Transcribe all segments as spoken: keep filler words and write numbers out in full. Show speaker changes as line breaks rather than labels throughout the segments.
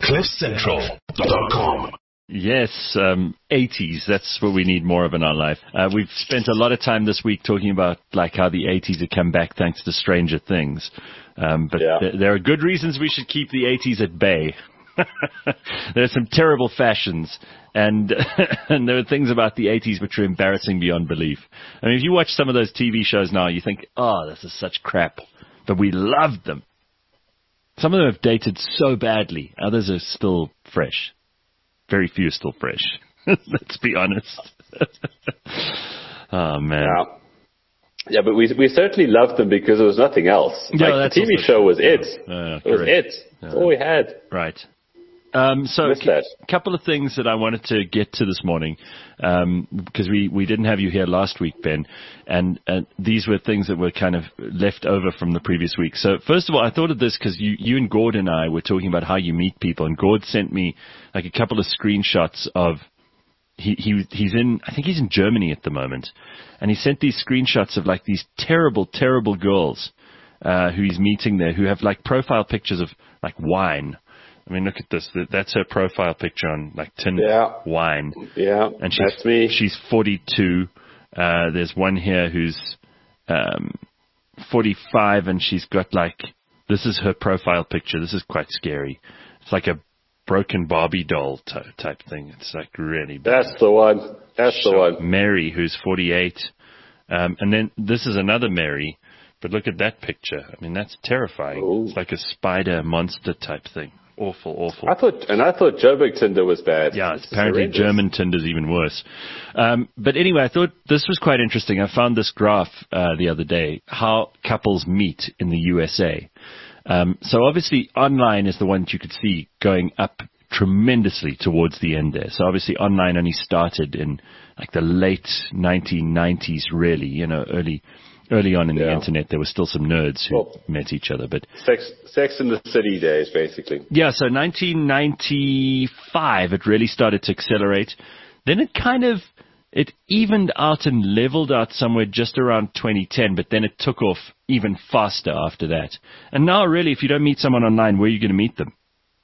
cliff central dot com.
Yes, um, eighties, that's what we need more of in our life. Uh, we've spent a lot of time this week talking about like how the eighties have come back thanks to Stranger Things. Um, but
yeah.
th- there are good reasons we should keep the eighties at bay. There are some terrible fashions, and and there are things about the eighties which are embarrassing beyond belief. I mean, if you watch some of those T V shows now, you think, oh, this is such crap. But we loved them. Some of them have dated so badly. Others are still fresh. Very few still fresh. Let's be honest. Oh, man.
Yeah. yeah, but we we certainly loved them because there was nothing else.
Yeah,
like, the T V show was it.
Uh,
it was it. That's all we had.
Right. Um, so a
that.
couple of things that I wanted to get to this morning, um, because we, we didn't have you here last week, Ben, and, and these were things that were kind of left over from the previous week. So first of all, I thought of this because you, you and Gord and I were talking about how you meet people, and Gord sent me like a couple of screenshots of he, he he's in I think he's in Germany at the moment, and he sent these screenshots of like these terrible terrible girls uh, who he's meeting there who have like profile pictures of like wine. I mean, look at this. That's her profile picture on like Tinder.
Yeah.
Wine.
Yeah.
And she's,
that's me.
She's forty-two. Uh, there's one here who's um, forty-five, and she's got like, this is her profile picture. This is quite scary. It's like a broken Barbie doll t- type thing. It's like really bad.
That's the one. That's
so
the one.
Mary, who's forty-eight. Um, and then this is another Mary. But look at that picture. I mean, that's terrifying.
Ooh.
It's like a spider monster type thing. Awful, awful.
I thought, and I thought Joburg Tinder was bad.
Yeah, it's apparently horrendous. German Tinder's even worse. Um, but anyway, I thought this was quite interesting. I found this graph uh, the other day, how couples meet in the U S A. Um, so obviously online is the one that you could see going up tremendously towards the end there. So obviously online only started in like the late nineteen nineties, really, you know, early Early on in the
yeah.
internet, there were still some nerds who
well,
met each other. But
sex, sex in the City days, basically.
Yeah, so nineteen ninety-five, it really started to accelerate. Then it kind of, it evened out and leveled out somewhere just around twenty ten, but then it took off even faster after that. And now, really, if you don't meet someone online, where are you going to meet them?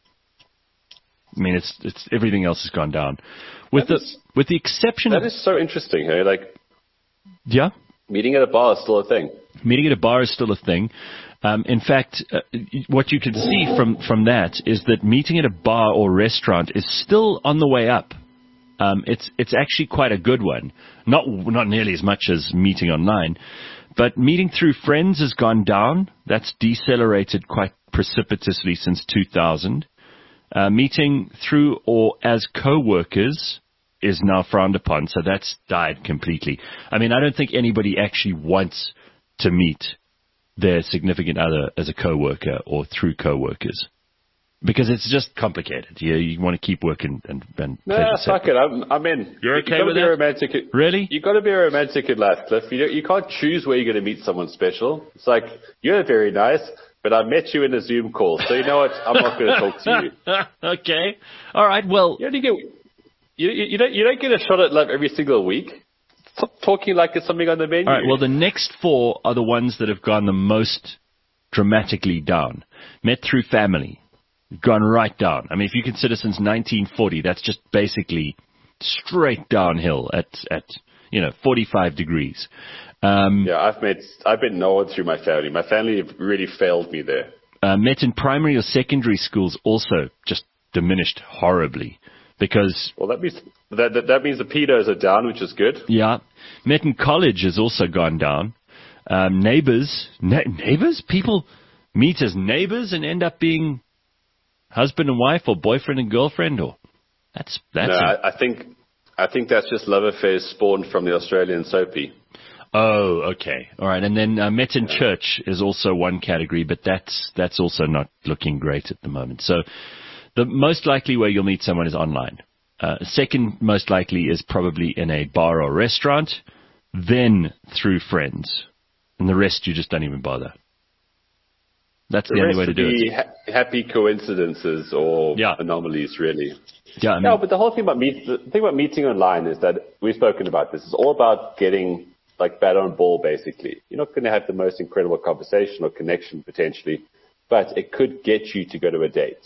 I mean, it's it's everything else has gone down. With
that
the
is,
with the exception
that
of...
That is so interesting, hey? Like,
yeah?
Meeting at a bar is still a thing.
Meeting at a bar is still a thing. Um, in fact, uh, what you can see from, from that is that meeting at a bar or restaurant is still on the way up. Um, it's it's actually quite a good one. Not not nearly as much as meeting online, but meeting through friends has gone down. That's decelerated quite precipitously since two thousand. Uh, meeting through or as co-workers is now frowned upon, so that's died completely. I mean, I don't think anybody actually wants to meet their significant other as a coworker or through coworkers, because it's just complicated. You, you want to keep working and and.
Nah, fuck it. I'm, I'm in.
You're okay
you
with
be
that?
Romantic.
Really?
You got to be a romantic in life, Cliff. You you can't choose where you're going to meet someone special. It's like, you're very nice, but I met you in a Zoom call, so you know what? I'm not going to talk to you.
Okay. All right. Well,
you only get. You, you, you, don't, you don't get a shot at love every single week. Stop talking like it's something on the menu.
All right, well, the next four are the ones that have gone the most dramatically down. Met through family, gone right down. I mean, if you consider since nineteen forty, that's just basically straight downhill at, at you know, forty-five degrees. Um,
yeah, I've met, I've been no one through my family. My family really failed me there.
Uh, met in primary or secondary schools also just diminished horribly. Because
well, that means that, that that means the pedos are down, which is good.
Yeah, met in college has also gone down. Um, neighbors, na- neighbors, people meet as neighbors and end up being husband and wife or boyfriend and girlfriend, or that's that's.
No, I, I think I think that's just love affairs spawned from the Australian soapy.
Oh, okay, all right. And then uh, met in church is also one category, but that's that's also not looking great at the moment. So. The most likely way you'll meet someone is online. Uh, second most likely is probably in a bar or restaurant, then through friends. And the rest you just don't even bother. That's the, the only way to do it.
Ha- happy coincidences or
yeah.
anomalies, really.
Yeah, I mean,
no, but the whole thing about meet, the thing about meeting online is that we've spoken about this. It's all about getting like bat on ball, basically. You're not going to have the most incredible conversation or connection potentially, but it could get you to go to a date.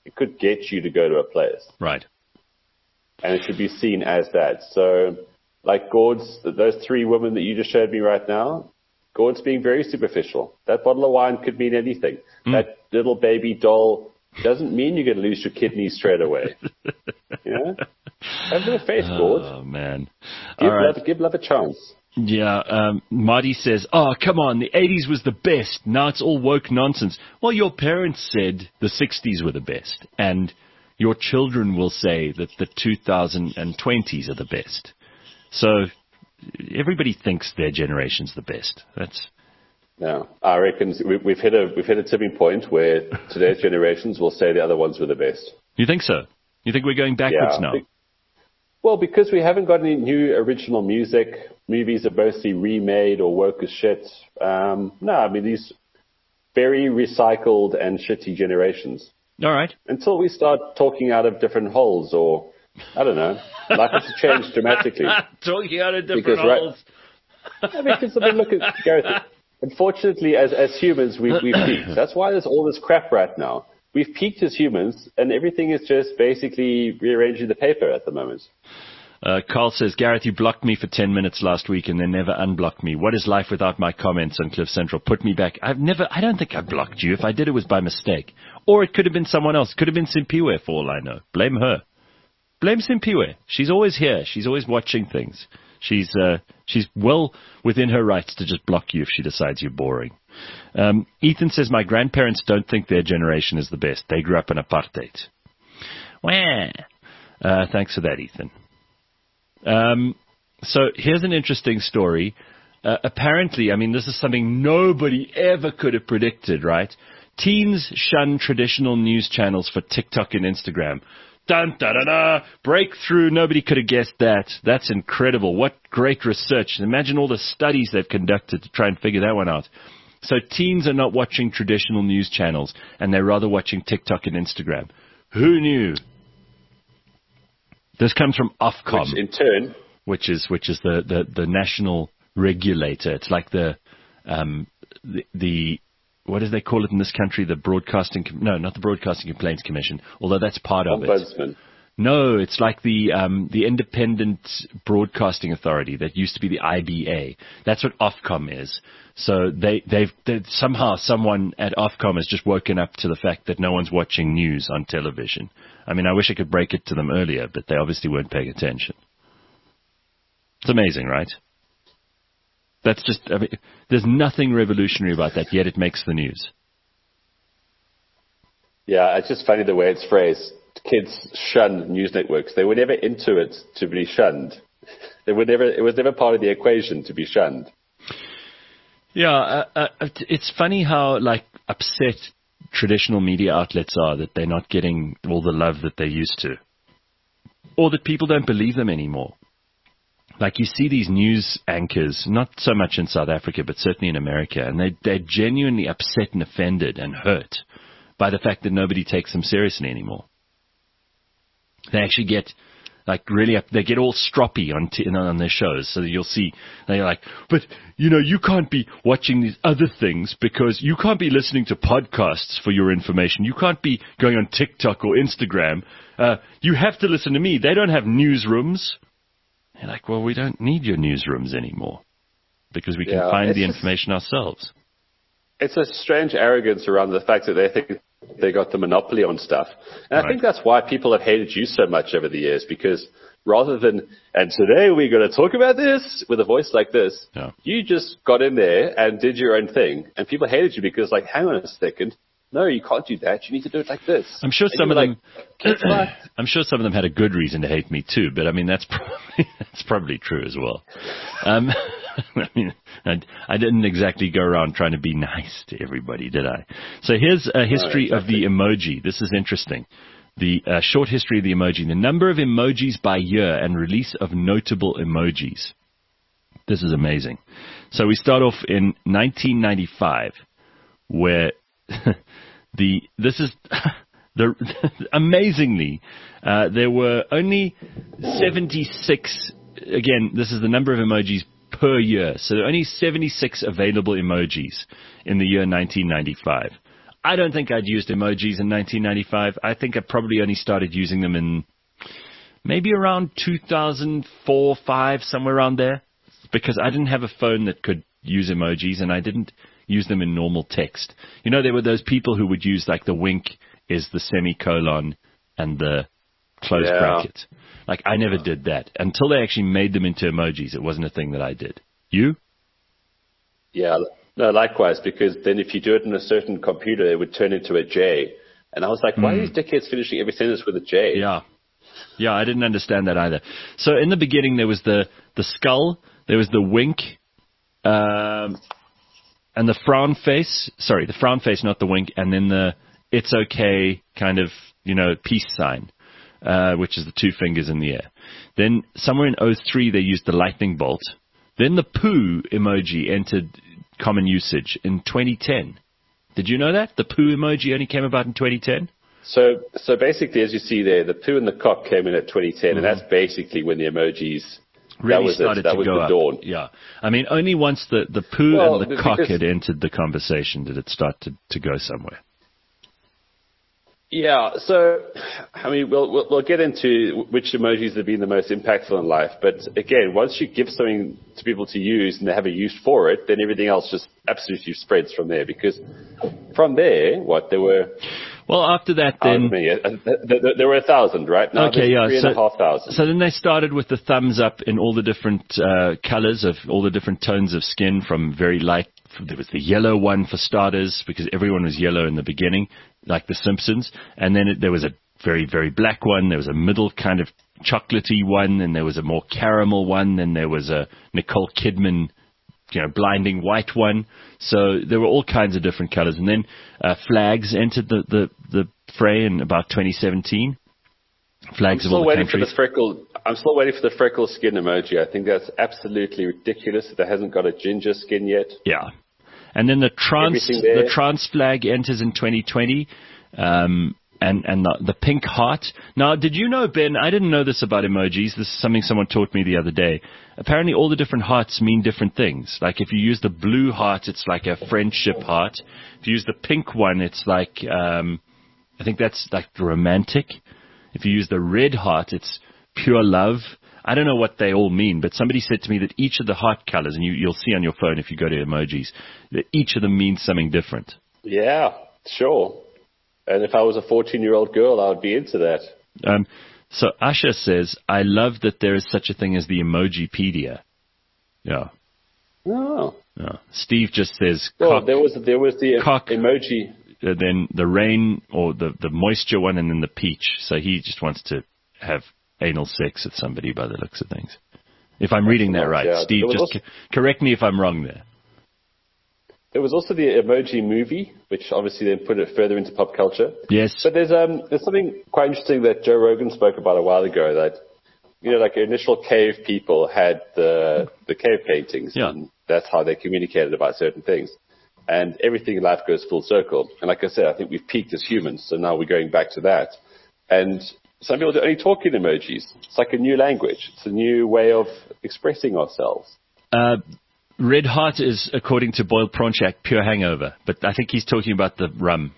It could get you to go to a place.
Right.
And it should be seen as that. So, like Gord's, those three women that you just showed me right now, Gord's being very superficial. That bottle of wine could mean anything. Mm. That little baby doll doesn't mean you're going to lose your kidney straight away. You know? Have a bit of faith, Gord.
Oh, man.
Give,
All right.
love, give love a chance.
Yeah, um, Marty says, oh, come on, the eighties was the best. Now it's all woke nonsense. Well, your parents said the sixties were the best. And your children will say that the two thousand twenties are the best. So everybody thinks their generation's the best. That's...
No, I reckon we've hit a we've hit a tipping point where today's generations will say the other ones were the best.
You think so? You think we're going backwards
yeah.
now?
Well, because we haven't got any new original music. Movies are mostly remade or woke as shit. Um, no, I mean these very recycled and shitty generations.
All right.
Until we start talking out of different holes, or I don't know, life has to change dramatically.
Talking out of different
because,
holes.
Right, I mean, because I mean, look at Gareth. Unfortunately, as as humans, we've, we've peaked. That's why there's all this crap right now. We've peaked as humans, and everything is just basically rearranging the paper at the moment.
Uh, Carl says, Gareth, you blocked me for ten minutes last week and then never unblocked me. What is life without my comments on Cliff Central? Put me back. I've never, I don't think I blocked you. If I did, it was by mistake. Or it could have been someone else. Could have been Simpiwe for all I know. Blame her. Blame Simpiwe. She's always here. She's always watching things. She's uh, she's well within her rights to just block you if she decides you're boring. Um, Ethan says, my grandparents don't think their generation is the best. They grew up in apartheid. Wah. Uh, thanks for that, Ethan. Um, so here's an interesting story. Uh, apparently, I mean, this is something nobody ever could have predicted, right? Teens shun traditional news channels for TikTok and Instagram. Dun, da, da, da. Breakthrough. Nobody could have guessed that. That's incredible. What great research. Imagine all the studies they've conducted to try and figure that one out. So teens are not watching traditional news channels, and they're rather watching TikTok and Instagram. Who knew? This comes from Ofcom.
Which in turn...
Which is, which is the, the, the national regulator. It's like the, um, the, the, what do they call it in this country? The Broadcasting, no, not the Broadcasting Complaints Commission, although that's part of it.
Ombudsman.
No, it's like the um, the Independent Broadcasting Authority that used to be the I B A. That's what Ofcom is. So they they've they, somehow someone at Ofcom has just woken up to the fact that no one's watching news on television. I mean, I wish I could break it to them earlier, but they obviously weren't paying attention. It's amazing, right? That's just, I mean, there's nothing revolutionary about that, yet it makes the news.
Yeah, it's just funny the way it's phrased. Kids shun news networks. They were never into it to be shunned. They were never. It was never part of the equation to be shunned.
Yeah, uh, uh, it's funny how like upset traditional media outlets are that they're not getting all the love that they used to, or that people don't believe them anymore. Like you see these news anchors, not so much in South Africa, but certainly in America, and they they're genuinely upset and offended and hurt by the fact that nobody takes them seriously anymore. They actually get, like, really, up, they get all stroppy on t- on their shows. So that you'll see, they're like, but, you know, you can't be watching these other things because you can't be listening to podcasts for your information. You can't be going on TikTok or Instagram. Uh, you have to listen to me. They don't have newsrooms. They're like, well, we don't need your newsrooms anymore because we can
yeah,
find the
just,
information ourselves.
It's a strange arrogance around the fact that they think they got the monopoly on stuff. And
right.
I think that's why people have hated you so much over the years, because rather than, and today we're going to talk about this with a voice like this,
yeah.
you just got in there and did your own thing. And people hated you because, like, hang on a second. No, you can't do that. You need to do it like this.
I'm sure
and
some of
like,
them. I'm sure some of them had a good reason to hate me too, but I mean that's probably that's probably true as well. Um, I mean, I, I didn't exactly go around trying to be nice to everybody, did I? So here's a history
no, exactly.
of the emoji. This is interesting. The uh, short history of the emoji: the number of emojis by year and release of notable emojis. This is amazing. So we start off in nineteen ninety-five, where the this is the amazingly uh, there were only seventy-six. Again, this is the number of emojis per year. So there are only seventy-six available emojis in the year nineteen ninety-five. I don't think I'd used emojis in nineteen ninety-five. I think I probably only started using them in maybe around two thousand four, five, somewhere around there, because I didn't have a phone that could use emojis, and I didn't use them in normal text. You know, there were those people who would use, like, the wink is the semicolon and the close
yeah.
bracket. Like, I never did that. Until they actually made them into emojis, it wasn't a thing that I did. You?
Yeah, no, likewise, because then if you do it in a certain computer, it would turn into a J. And I was like, why mm. are these dickheads finishing every sentence with a J?
Yeah. Yeah, I didn't understand that either. So in the beginning, there was the, the skull, there was the wink, um, and the frown face. Sorry, the frown face, not the wink, and then the it's okay kind of, you know, peace sign, uh, which is the two fingers in the air. Then somewhere in oh three, they used the lightning bolt. Then the poo emoji entered common usage in twenty ten. Did you know that? The poo emoji only came about in twenty ten?
So so basically, as you see there, the poo and the cock came in at twenty ten, mm-hmm. and that's basically when the emojis
really
that was
started
it, that
to
was
go
the
up.
Dawn.
Yeah. I mean, only once the, the poo
well,
and the cock had entered the conversation did it start to, to go somewhere.
Yeah, so, I mean, we'll, we'll, we'll get into which emojis have been the most impactful in life. But again, once you give something to people to use and they have a use for it, then everything else just absolutely spreads from there. Because from there, what, there were...
Well, after that, then...
Many, uh, there were a thousand, right? Now
okay, yeah.
three
so,
and a half thousand.
So then they started with the thumbs up in all the different uh, colors of all the different tones of skin, from very light... There was the yellow one for starters, because everyone was yellow in the beginning, like The Simpsons. And then it, there was a very, very black one. There was a middle kind of chocolatey one. And there was a more caramel one. Then there was a Nicole Kidman, you know, blinding white one. So there were all kinds of different colors. And then uh, flags entered the, the, the fray in about twenty seventeen. Flags
I'm
of all the
waiting
countries.
For the freckle, I'm still waiting for the freckle skin emoji. I think that's absolutely ridiculous that it hasn't got a ginger skin yet.
Yeah. And then the trans the trans flag enters in twenty twenty, um, and and the, the pink heart. Now, did you know, Ben? I didn't know this about emojis. This is something someone taught me the other day. Apparently, all the different hearts mean different things. Like if you use the blue heart, it's like a friendship heart. If you use the pink one, it's like um, I think that's like romantic. If you use the red heart, it's pure love. I don't know what they all mean, but somebody said to me that each of the heart colors, and you, you'll see on your phone if you go to emojis, that each of them means something different.
Yeah, sure. And if I was a fourteen-year-old girl, I would be into that.
Um, so Asha says, I love that there is such a thing as the Emojipedia. Yeah.
Oh.
Yeah. Steve just says,
well,
cock,
there was there was the
cock,
emoji.
Uh, then the rain, or the, the moisture one, and then the peach. So he just wants to have anal sex with somebody by the looks of things. If I'm reading that right. Yeah. Steve, just also, co- correct me if I'm wrong there.
There was also the emoji movie, which obviously then put it further into pop culture.
Yes.
But there's um there's something quite interesting that Joe Rogan spoke about a while ago, that, you know, like initial cave people had the the cave paintings.
Yeah.
And that's how they communicated about certain things. And everything in life goes full circle. And like I said, I think we've peaked as humans, so now we're going back to that. And some people only talk in emojis. It's like a new language. It's a new way of expressing ourselves.
Uh, Red Heart is, according to Boiled Prawn Shack, pure hangover. But I think he's talking about the rum.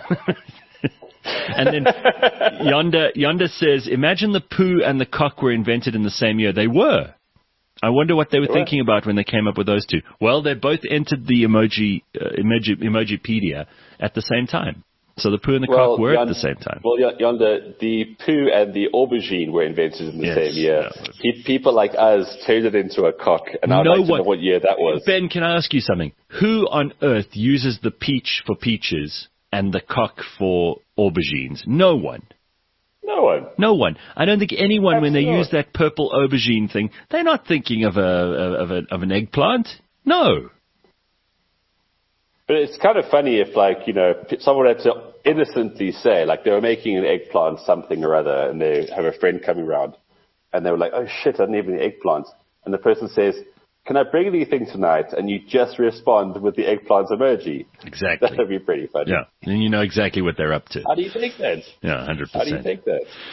And then Yonder, Yonder says, imagine the poo and the cock were invented in the same year. They were. I wonder what they were
What?
thinking about when they came up with those two. Well, they both entered the emoji, uh, emoji Emojipedia at the same time. So the poo and the
well,
cock were
yonder,
at the same time.
Well, yonder, the poo and the aubergine were invented in the
yes,
same year.
Yeah.
Pe- People like us turned it into a cock, and I'd
no
like to
one,
know what year that was.
Ben, can I ask you something? Who on earth uses the peach for peaches and the cock for aubergines? No one.
No one.
No one. I don't think anyone,
Absolutely.
when they use that purple aubergine thing, they're not thinking of a of a of an eggplant. No.
But it's kind of funny if, like, you know, someone had to innocently say, like, they were making an eggplant something or other, and they have a friend coming around, and they were like, oh shit, I didn't have any eggplants. And the person says, can I bring anything tonight? And you just respond with the eggplant emoji.
Exactly.
That would be pretty funny.
Yeah. Then you know exactly what they're up to.
How do you think that?
Yeah, one hundred percent.
How do you think that?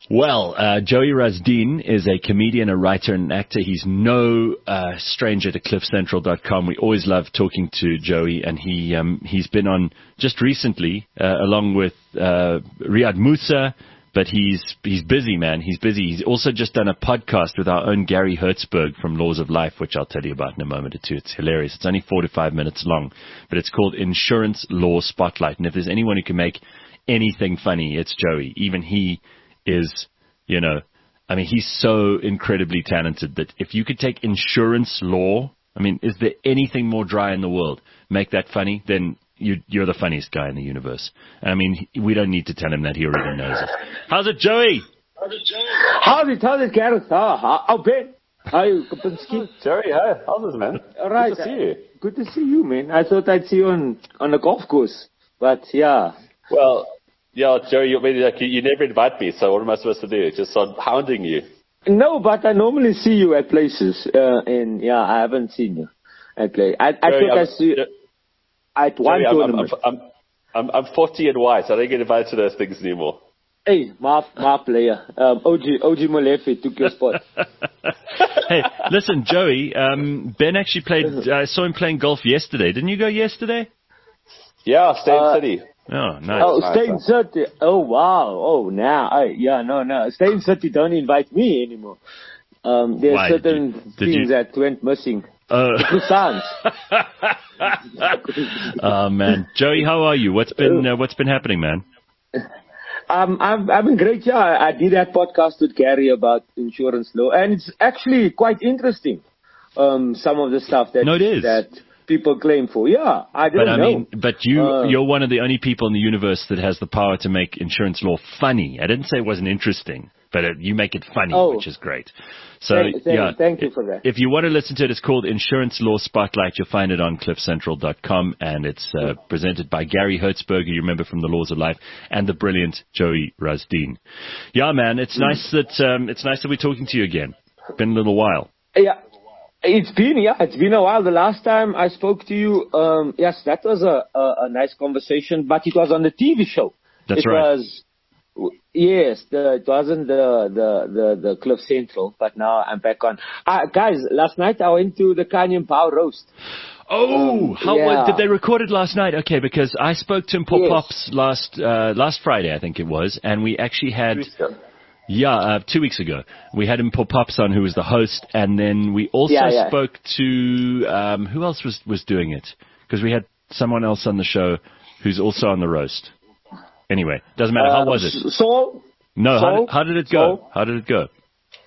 Well, uh, Joey Razdeen is a comedian, a writer, and an actor. He's no uh, stranger to cliff central dot com. We always love talking to Joey, and he um, he's been on just recently, uh, along with uh, Riyad Musa. But he's he's busy, man. He's busy. He's also just done a podcast with our own Gary Hertzberg from Laws of Life, which I'll tell you about in a moment or two. It's hilarious. It's only four to five minutes long, but it's called Insurance Law Spotlight. And if there's anyone who can make anything funny, it's Joey. Even he is, you know, I mean, he's so incredibly talented that if you could take insurance law, I mean, is there anything more dry in the world? Make that funny, then you, you're the funniest guy in the universe. I mean, we don't need to tell him that. He already knows it. How's it, Joey?
How's it, how's it, how's it Gareth? Ah, oh, Ben. Hi, Kapinski.
Joey, hi. How's it, man?
All right.
Good to see you.
Good to see you, man. I thought I'd see you on, on a golf course, but yeah.
Well, yeah, Joey, you, like, you, you never invite me, so what am I supposed to do? Just start hounding you?
No, but I normally see you at places, uh, and yeah, I haven't seen you at places. I, I
Joey,
thought
I'm,
I see you at one
Joey, I'm,
tournament.
I'm, I'm, I'm, I'm forty and white, so I don't get invited to those things anymore.
Hey, my, my player, um, O G, O G Molefe took your spot.
Hey, listen, Joey, um, Ben actually played, I saw him playing golf yesterday. Didn't you go yesterday?
Yeah, State
Uh,
City.
Oh, nice.
Oh,
Nice,
Stay in
man.
City. Oh, wow. Oh, now. I, yeah, no, no. Stay in City don't invite me anymore. Um, there's
Why? Did
certain
you- did
things
you-
that went missing.
Oh.
Croissants.
Oh, man. Joey, how are you? What's been, uh, what's been happening, man?
Um, I've, I've been great. Yeah, I, I did that podcast with Gary about insurance law, and it's actually quite interesting. Um, some of the stuff that
No, it is.
that people claim for. Yeah, I didn't
But I
know.
mean, but you,
Uh,
you're one of the only people in the universe that has the power to make insurance law funny. I didn't say it wasn't interesting, but it, you make it funny,
Oh.
which is great. So,
Thank- thank-
yeah.
thank you for that.
If you want to listen to it, it's called Insurance Law Spotlight. You'll find it on cliff central dot com, and it's uh, presented by Gary Hertzberg, who you remember from The Laws of Life, and the brilliant Joey Razdeen. Yeah, man, it's
Mm.
nice that um, it's nice that we're talking to you again. Been a little while.
Yeah. It's been, yeah, it's been a while. The last time I spoke to you, um, yes, that was a, a, a nice conversation, but it was on the T V show.
That's
it
right.
Was, yes, the, it wasn't the, the, the, the Cliff Central, but now I'm back on. Uh, guys, last night I went to the Canyon Power Roast.
Oh,
Um,
how
yeah.
did they record it last night? Okay, because I spoke to him Pop
Yes.
Pops last uh, last Friday, I think it was, and we actually had yeah uh, two weeks ago we had him Pop Pops on, who was the host, and then we also
Yeah, yeah.
spoke to um, who else was was doing it, because we had someone else on the show who's also on the roast. Anyway, doesn't matter. How
Uh,
was it?
So,
No, how
so-
did, how did it go?
so-
How did it go?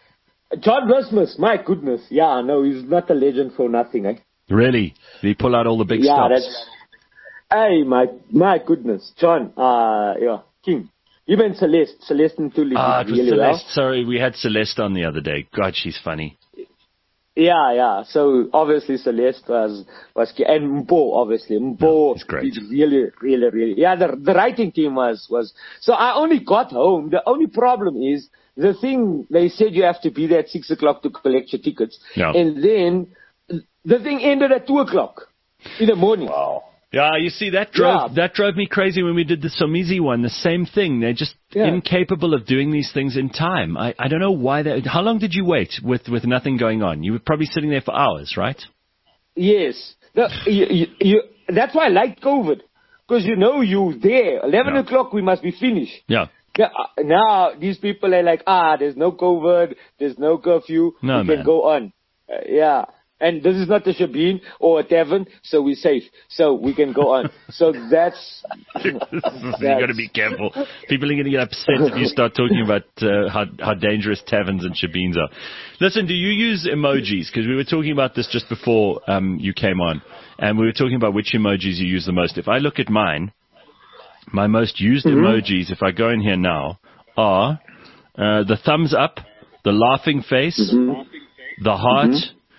John Rasmus, my goodness. Yeah, no, he's not a legend for nothing, eh?
Really? Did he pull out all the big
Yeah,
stops?
that's, hey, my, my goodness. John, uh, yeah, King. Even Celeste, Celeste and Tulip
Ah, it
did
was
really
Celeste.
well.
Sorry, we had Celeste on the other day. God, she's funny.
Yeah, yeah. So obviously Celeste was was key. And Mpo, obviously Mpo
No, he's great.
did really, really, really. Yeah, the the writing team was was. So I only got home. The only problem is the thing. They said you have to be there at six o'clock to collect your tickets,
Yeah.
and then the thing ended at two o'clock in the morning.
Wow.
Yeah, you see, that drove
Yeah.
that drove me crazy when we did the Somizi one. The same thing. They're just
Yeah.
incapable of doing these things in time. I, I don't know why. They, how long did you wait with, with nothing going on? You were probably sitting there for hours, right?
Yes. The, you, you, you, that's why I like COVID. Because you know you there. eleven
Yeah.
o'clock we must be finished.
Yeah.
Yeah, uh, now these people are like, ah, there's no COVID, there's no curfew,
No,
we
man.
can go on. Uh, yeah. And this is not a Shabin or a tavern, so we're safe. So we can go on. So that's...
you got to be careful. People are going to get upset if you start talking about uh, how, how dangerous taverns and shebeens are. Listen, do you use emojis? Because we were talking about this just before um, you came on, and we were talking about which emojis you use the most. If I look at mine, my most used
Mm-hmm.
emojis, if I go in here now, are uh, the thumbs up, the laughing face,
Mm-hmm.
the heart,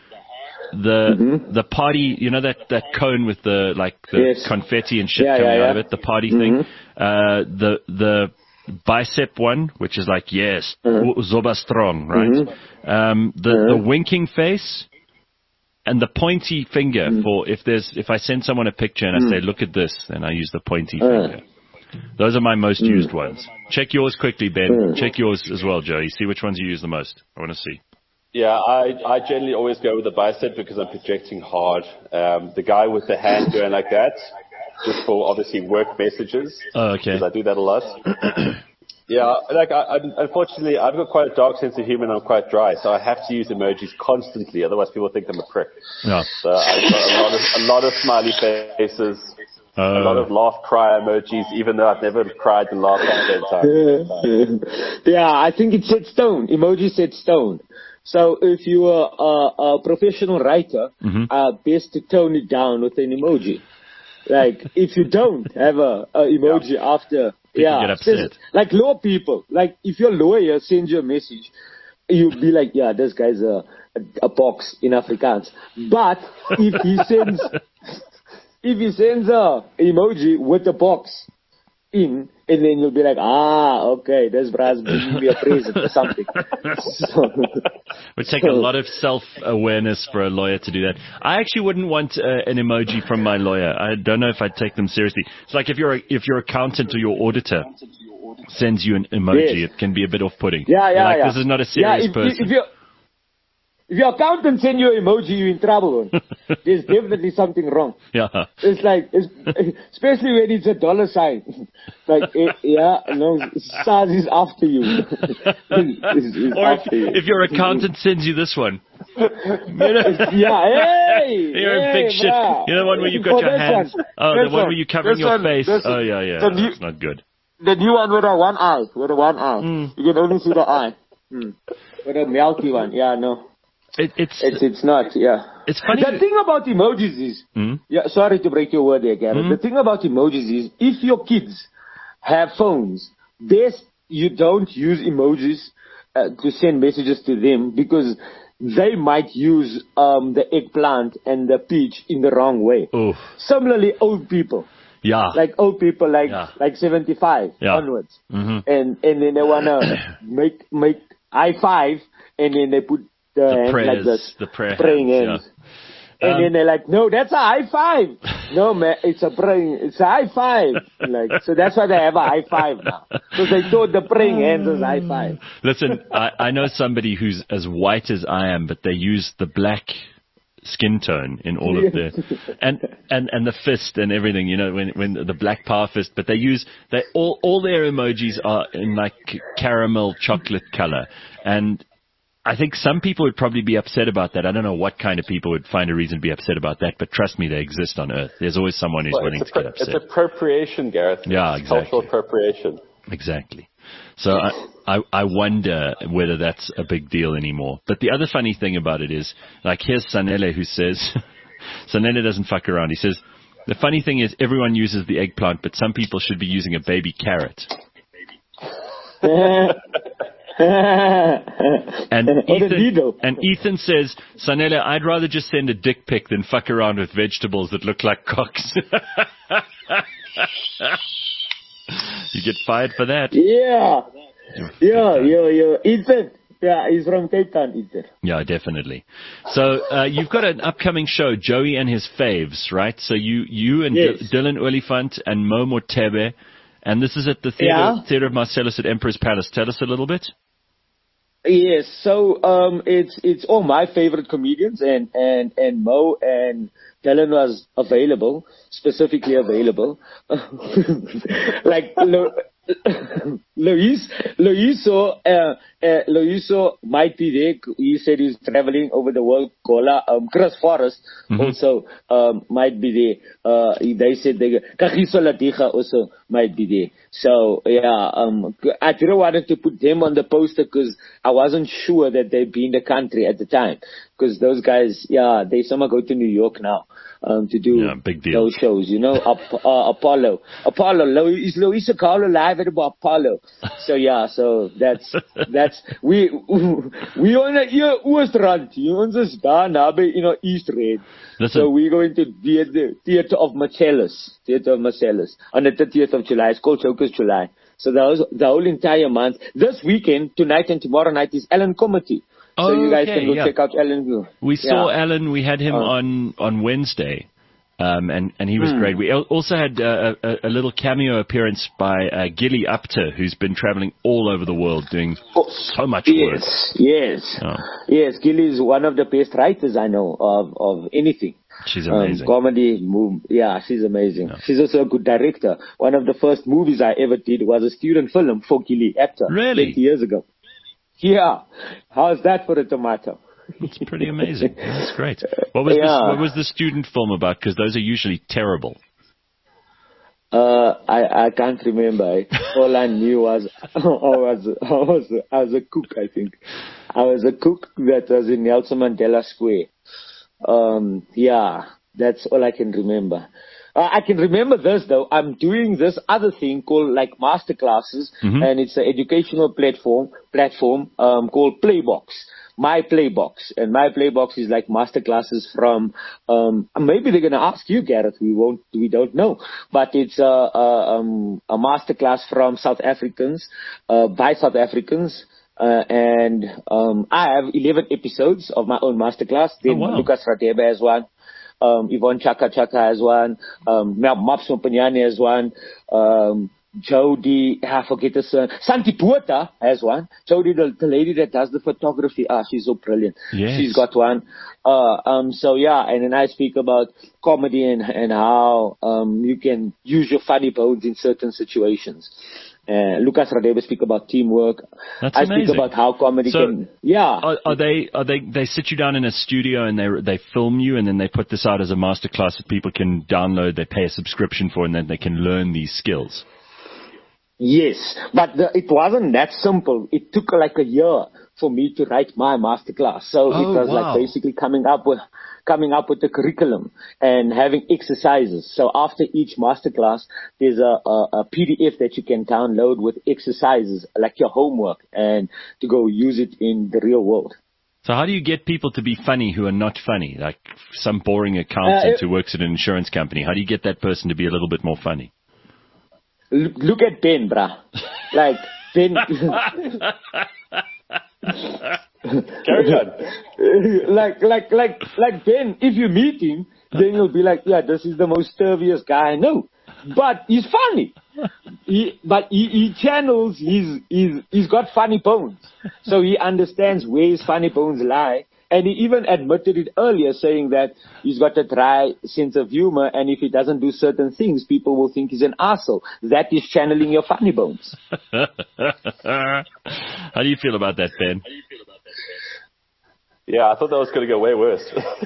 the
Mm-hmm.
the party, you know, that, that cone with the like the
Yes.
confetti and shit
Yeah,
coming
yeah,
out of
yeah.
it, the party thing. Uh, the the bicep one, which is like yes,
Mm-hmm.
Zoba strong, right? Um, the the winking face. And the pointy finger
Mm-hmm.
for if there's if I send someone a picture and I say look at this, then I use the pointy
Uh.
finger. Those are my most mm. used ones. Check yours quickly, Ben. Mm. Check yours as well, Joey. See which ones you use the most. I want to see.
Yeah, I, I generally always go with the bicep because I'm projecting hard. Um, the guy with the hand going like that, just for obviously work messages.
Oh, okay.
Because I do that a lot. Yeah, like I, I, unfortunately, I've got quite a dark sense of humor and I'm quite dry, so I have to use emojis constantly. Otherwise, people think I'm a prick.
Yeah.
So I've got a lot of a lot of smiley faces, uh, a lot of laugh cry emojis, even though I've never cried and laughed at the same time.
Yeah, I think it set stone. Emoji set stone. So if you are a, a professional writer, mm-hmm. uh, best to tone it down with an emoji. Like if you don't have a, a emoji yeah. after.
People
yeah,
get upset.
Like law people. Like if your lawyer sends you a message, you'll be like, yeah, this guy's a, a, a box in Afrikaans. But if he sends, if he sends a emoji with a box in, and then you'll be like, ah, okay, this bra's giving me a present or something. So,
it would take a lot of self-awareness for a lawyer to do that. I actually wouldn't want uh, an emoji from my lawyer. I don't know if I'd take them seriously. It's like if your if your accountant or your auditor sends you an emoji, yes. it can be a bit off-putting.
Yeah, yeah,
like,
yeah.
This is not a serious
yeah, if,
person.
If, if If your accountant send you an emoji, you're in trouble. There's definitely something wrong.
Yeah.
It's like, it's, especially when it's a dollar sign. Like, it, yeah, no, SARS is after you. it's, it's
or
after
if,
you.
if your accountant sends you this one. You know?
Yeah, hey!
You're
hey,
in big shit.
Bra.
You know the one where you've got
oh,
your hands.
One.
Oh,
this
the one where you're covering
this
your
one.
face.
This
oh, yeah, yeah.
the
That's
new,
not good.
The new one with a one eye. With a one eye. Mm. You can only see the eye. Mm. With a milky one. Yeah, no.
It, it's,
it's it's not, yeah.
It's funny.
The thing about emojis is, mm? yeah. Sorry to break your word there, Gareth. Mm? The thing about emojis is, if your kids have phones, best you don't use emojis uh, to send messages to them because they might use um, the eggplant and the peach in the wrong way.
Oof.
Similarly, old people.
Yeah.
Like old people, like
yeah.
like seventy-five yeah. onwards,
mm-hmm.
and and then they wanna make make high five, and then they put the,
the
hands
prayers,
like this,
the prayer
praying
hands,
hands. Yeah. And um, then they're like, no, that's a high five. No, man, it's a praying, it's a high five. Like, so that's why they have a high five now. So they thought the praying hands was high five.
Listen, I, I know somebody who's as white as I am, but they use the black skin tone in all of their, and, and, and the fist and everything, you know, when, when the black power fist, but they use, they, all, all their emojis are in like caramel chocolate color. And I think some people would probably be upset about that. I don't know what kind of people would find a reason to be upset about that, but trust me, they exist on Earth. There's always someone who's
well,
willing to
pro-
get upset.
It's appropriation, Gareth.
Yeah,
it's
exactly.
Cultural appropriation.
Exactly. So I, I, I wonder whether that's a big deal anymore. But the other funny thing about it is, like, here's Sanele who says, Sanele doesn't fuck around. He says, the funny thing is everyone uses the eggplant, but some people should be using a baby carrot. and Ethan, and Ethan says, Sanele, I'd rather just send a dick pic than fuck around with vegetables that look like cocks. You get fired for that.
Yeah. Yeah, yeah, yeah. Ethan. Yeah, he's from Cape Town, Ethan.
Yeah, definitely. So uh, you've got an upcoming show, Joey and his faves, right? So you, you and yes. D- Dylan Olifant and Mo Motebe, and this is at the Theatre, yeah. Theatre of Marcellus at Emperor's Palace. Tell us a little bit.
Yes, so um, it's it's all my favorite comedians, and, and, and Mo and Dylan was available, specifically available. like Lo- Luis, Luiso, uh, uh, Luiso might be there. He said he's traveling over the world. Kola, um, Chris Forrest mm-hmm. also um, might be there. Uh, they said they Kagiso Latiga also might be there. So yeah, um, I didn't want to put them on the poster because I wasn't sure that they'd be in the country at the time. Because those guys, yeah, they somehow go to New York now um, to do
yeah, big deal.
those shows, you know. Ap- uh, Apollo, Apollo, Lo- is Luisa Carlo live at Apollo? So yeah, so that's that's we we on the Oostrand, ons is daar naby, you know, East Red. Listen. So we're going to be at the Theatre of Marcellus, Theatre of Marcellus, on the thirtieth of July. It's called Chokers July. So that was the whole entire month. This weekend, tonight and tomorrow night is Ellen Comedy. So
oh,
you guys
okay,
can go
yeah.
check out Alan.
We saw
yeah.
Alan. We had him uh, on, on Wednesday. Um, and, and he was mm. great. We also had uh, a, a little cameo appearance by uh, Gilly Upter, who's been traveling all over the world doing oh, so much
yes,
work.
Yes,
oh.
yes. Gilly is one of the best writers I know of, of anything.
She's amazing.
Um, comedy, move, yeah, she's amazing. Yeah. She's also a good director. One of the first movies I ever did was a student film for Gilly Upter.
Really?
twenty years ago. Yeah. How's that for a tomato?
It's pretty amazing. That's great. What was, yeah. this, what was the student film about? Because those are usually terrible.
Uh, I, I can't remember. All I knew was I was I was I was a cook. I think I was a cook that was in Nelson Mandela Square. Um, yeah, that's all I can remember. Uh, I can remember this though. I'm doing this other thing called like masterclasses, mm-hmm. and it's an educational platform platform um, called Playbox. My Playbox, and My Playbox is like masterclasses from. Um, maybe they're gonna ask you, Gareth. We won't. We don't know, but it's a a, um, a masterclass from South Africans uh, by South Africans. Uh, and um, I have eleven episodes of my own masterclass. Then oh, wow. Lucas Radebe has one. Um, Yvonne Chaka Chaka has one. Um, Maps Mpanyane has one. Um, Jody, I forget this one. Santi Puerta has one. Jody, the, the lady that does the photography. Ah, she's so brilliant.
Yes.
She's got one. Uh, um, so yeah, and then I speak about comedy and, and how, um, you can use your funny bones in certain situations. Uh, Lucas Radebe speak about teamwork.
That's
I
amazing.
speak about how comedy
so
can, yeah.
Are, are they, are they, they sit you down in a studio and they, they film you and then they put this out as a masterclass that people can download, they pay a subscription for, and then they can learn these skills?
Yes, but the, it wasn't that simple. It took like a year for me to write my masterclass. So
oh,
it was
wow.
like basically coming up with coming up with the curriculum and having exercises. So after each masterclass, there's a, a, a P D F that you can download with exercises like your homework and to go use it in the real world.
So how do you get people to be funny who are not funny? Like some boring accountant uh, who works at an insurance company. How do you get that person to be a little bit more funny?
Look, look at Ben, bruh. Like, Ben.
Carry on.
like, like, like, like Ben, if you meet him, then you'll be like, yeah, this is the most sturdiest guy I know. But he's funny. He, but he, he channels his, his, he's got funny bones. So he understands where his funny bones lie. And he even admitted it earlier, saying that he's got a dry sense of humor, and if he doesn't do certain things, people will think he's an arsehole. That is channeling your funny bones.
How do you feel about that, Ben?
Yeah, I thought that was going to go way worse.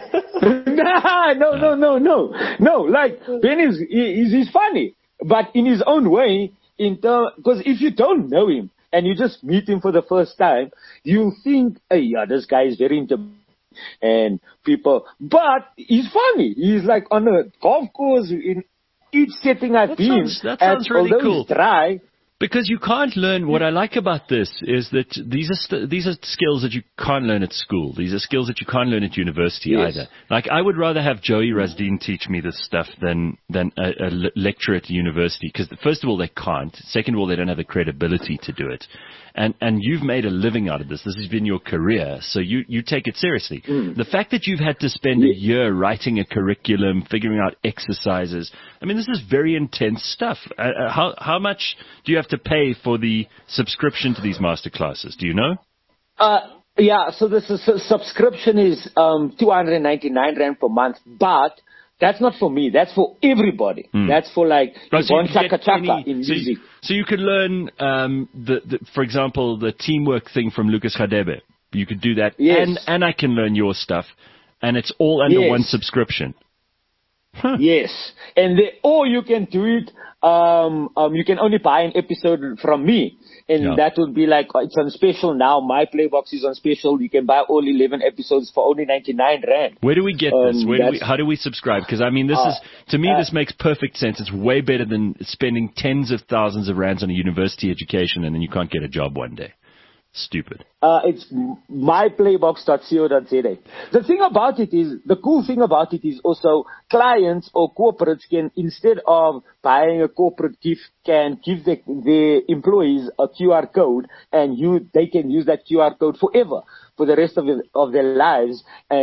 nah, no, no, no, no. No, like, Ben is, is, he's funny, but in his own way, in term, because if you don't know him, and you just meet him for the first time, you think, hey, yeah, this guy is very into and people, but he's funny. He's like on a golf course in each setting I've
that
been.
Sounds, that sounds really
although
cool.
He's dry,
Because you can't learn. What I like about this is that these are st- these are skills that you can't learn at school. These are skills that you can't learn at university yes. either. Like I would rather have Joey Rasdeen teach me this stuff than than a, a lecturer at university. Because first of all, they can't. Second of all, they don't have the credibility to do it. And and you've made a living out of this. This has been your career, so you, you take it seriously. Mm. The fact that you've had to spend a year writing a curriculum, figuring out exercises. I mean, this is very intense stuff. Uh, how how much do you have to pay for the subscription to these master classes? Do you know?
Uh, yeah. So the su- subscription is um two hundred ninety-nine rand per month, but that's not for me. That's for everybody. Mm. That's for like
right, so
one chaka chaka
any,
in
so
music.
You, so you could learn, um, the, the, for example, the teamwork thing from Lucas Radebe. You could do that,
yes.
and and I can learn your stuff, and it's all under
yes.
one subscription. Huh.
Yes, and they, or you can do it. Um, um, you can only buy an episode from me, and yeah. that would be like it's on special now. My Playbox is on special. You can buy all eleven episodes for only ninety-nine rand.
Where do we get um, this? Where do we, how do we subscribe? Because I mean, this uh, is to me, uh, this makes perfect sense. It's way better than spending tens of thousands of rands on a university education, and then you can't get a job one day. Stupid.
Uh, it's my playbox dot co dot za. The thing about it is, the cool thing about it is also clients or corporates can, instead of buying a corporate gift, can give the, their employees a Q R code, and you they can use that Q R code forever for the rest of, the, of their lives and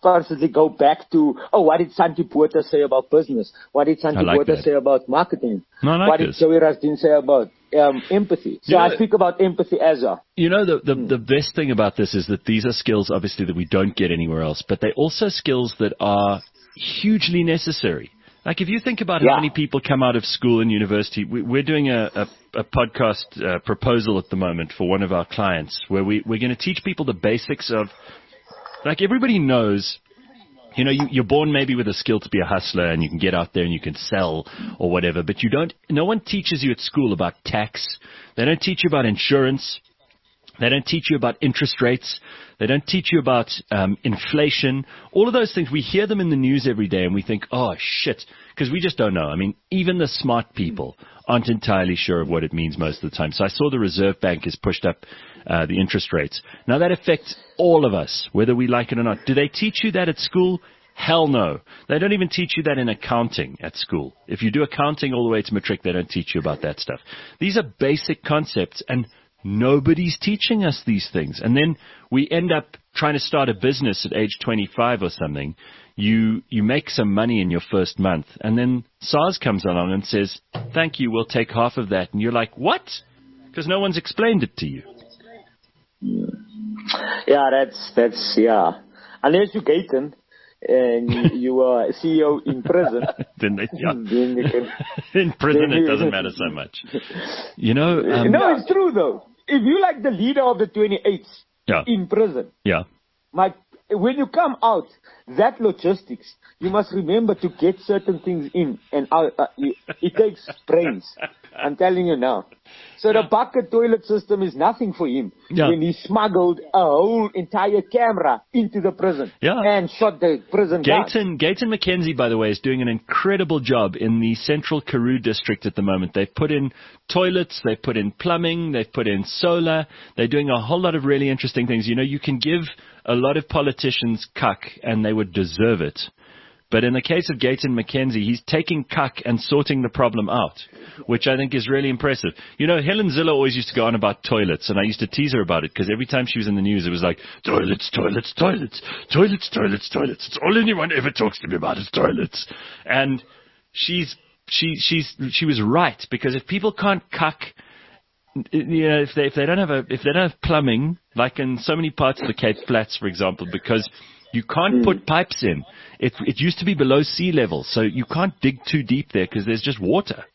constantly go back to, oh, what did Santi Puerta say about business? What did Santi
like
Puerta
that.
say about marketing?
No, I like
what
this.
did Joey Rasdin say about um, empathy? So
You know,
I speak about empathy as well.
You know, the, the, the best thing about this is that these are skills, obviously, that we don't get anywhere else, but they're also skills that are hugely necessary. Like if you think about
Yeah.
how many people come out of school and university, we, we're doing a, a, a podcast uh, proposal at the moment for one of our clients where we, we're going to teach people the basics of, like everybody knows, you know, you, you're born maybe with a skill to be a hustler and you can get out there and you can sell or whatever, but you don't, no one teaches you at school about tax. They don't teach you about insurance. They don't teach you about interest rates. They don't teach you about um, inflation. All of those things, we hear them in the news every day and we think, oh, shit, because we just don't know. I mean, even the smart people aren't entirely sure of what it means most of the time. So I saw the Reserve Bank has pushed up uh, the interest rates. Now, that affects all of us, whether we like it or not. Do they teach you that at school? Hell no. They don't even teach you that in accounting at school. If you do accounting all the way to matric, they don't teach you about that stuff. These are basic concepts, and nobody's teaching us these things. And then we end up trying to start a business at age twenty-five or something. You you make some money in your first month, and then SARS comes along and says, thank you, we'll take half of that. And you're like, what? Because no one's explained it to you.
Yeah, that's, that's yeah. Unless you're Gayton and you, you are C E O in prison.
then they, yeah.
then you can,
in prison, it doesn't matter so much. You know? Um,
no, it's true, though. If you like the leader of the twenty-eights
yeah.
in prison,
yeah.
my, when you come out, that logistics, you must remember to get certain things in and out. Uh, you, it takes brains. I'm telling you now. So the bucket toilet system is nothing for him
yeah.
when he smuggled a whole entire camera into the prison
yeah.
and shot the prison guard.
Gayton, Gayton McKenzie, by the way, is doing an incredible job in the Central Karoo district at the moment. They've put in toilets, they've put in plumbing, they've put in solar. They're doing a whole lot of really interesting things. You know, you can give a lot of politicians cuck and they would deserve it. But in the case of Gayton McKenzie, he's taking cuck and sorting the problem out, which I think is really impressive. You know, Helen Ziller always used to go on about toilets, and I used to tease her about it because every time she was in the news, it was like, toilets, toilets, toilets, toilets, toilets, toilets. It's all anyone ever talks to me about is toilets. And she's, she, she's, she was right, because if people can't cuck, you know, if they, if they don't have a, if they don't have plumbing, like in so many parts of the Cape Flats, for example, because you can't mm. put pipes in. It, it used to be below sea level, so you can't dig too deep there because there's just water.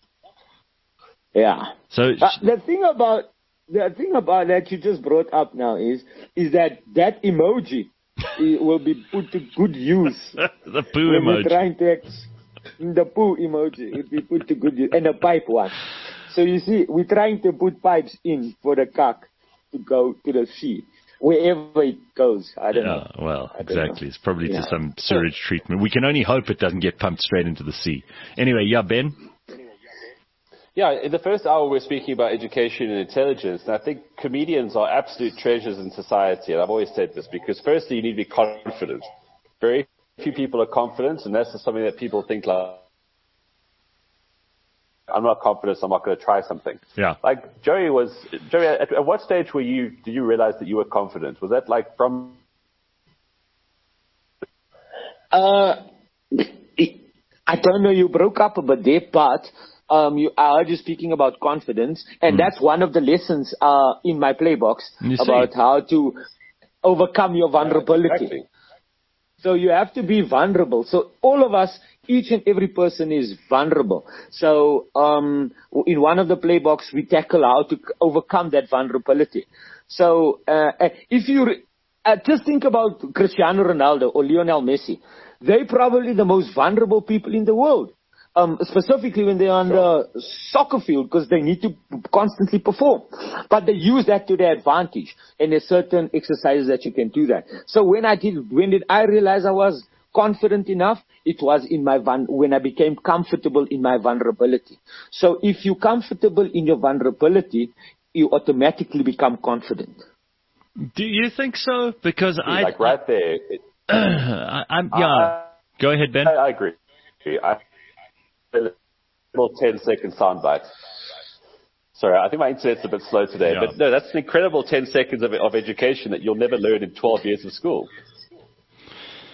Yeah.
So
uh, the thing about the thing about that you just brought up now is is that that emoji will be put to good use.
The poo
when
emoji.
We're trying to ex- the poo emoji will be put to good use, and the pipe one. So you see, we're trying to put pipes in for the cock to go to the sea. Wherever it goes, I don't
yeah,
know.
Well,
don't
exactly.
know.
It's probably
yeah.
to some sewage treatment. We can only hope it doesn't get pumped straight into the sea. Anyway, yeah, Ben?
Yeah, in the first hour we're speaking about education and intelligence, and I think comedians are absolute treasures in society, and I've always said this, because firstly you need to be confident. Very few people are confident, and that's just something that people think like, I'm not confident, so I'm not going to try something.
Yeah.
Like Joey was, Joey, at, at what stage were you, did you realize that you were confident? Was that like from?
Uh, I don't know, you broke up a bit there, but um, you, I heard you speaking about confidence, and mm. that's one of the lessons uh, in my playbox about how to overcome your vulnerability.
Yeah, exactly.
So you have to be vulnerable. So all of us, each and every person is vulnerable. So um, in one of the playbooks, we tackle how to overcome that vulnerability. So uh, if you uh, just think about Cristiano Ronaldo or Lionel Messi, they're probably the most vulnerable people in the world. Um, specifically when they're on the soccer field, because they need to constantly perform. But they use that to their advantage, and there's certain exercises that you can do that. So when I did, when did I realize I was confident enough? It was in my vul- when I became comfortable in my vulnerability. So if you're comfortable in your vulnerability, you automatically become confident.
Do you think so? Because I
like right there. It,
I, I'm yeah. Uh, Go ahead, Ben.
I, I agree. I, little ten second soundbite. Sorry, I think my internet's a bit slow today,
yeah.
but no, that's an incredible ten seconds of, of education that you'll never learn in twelve years of school.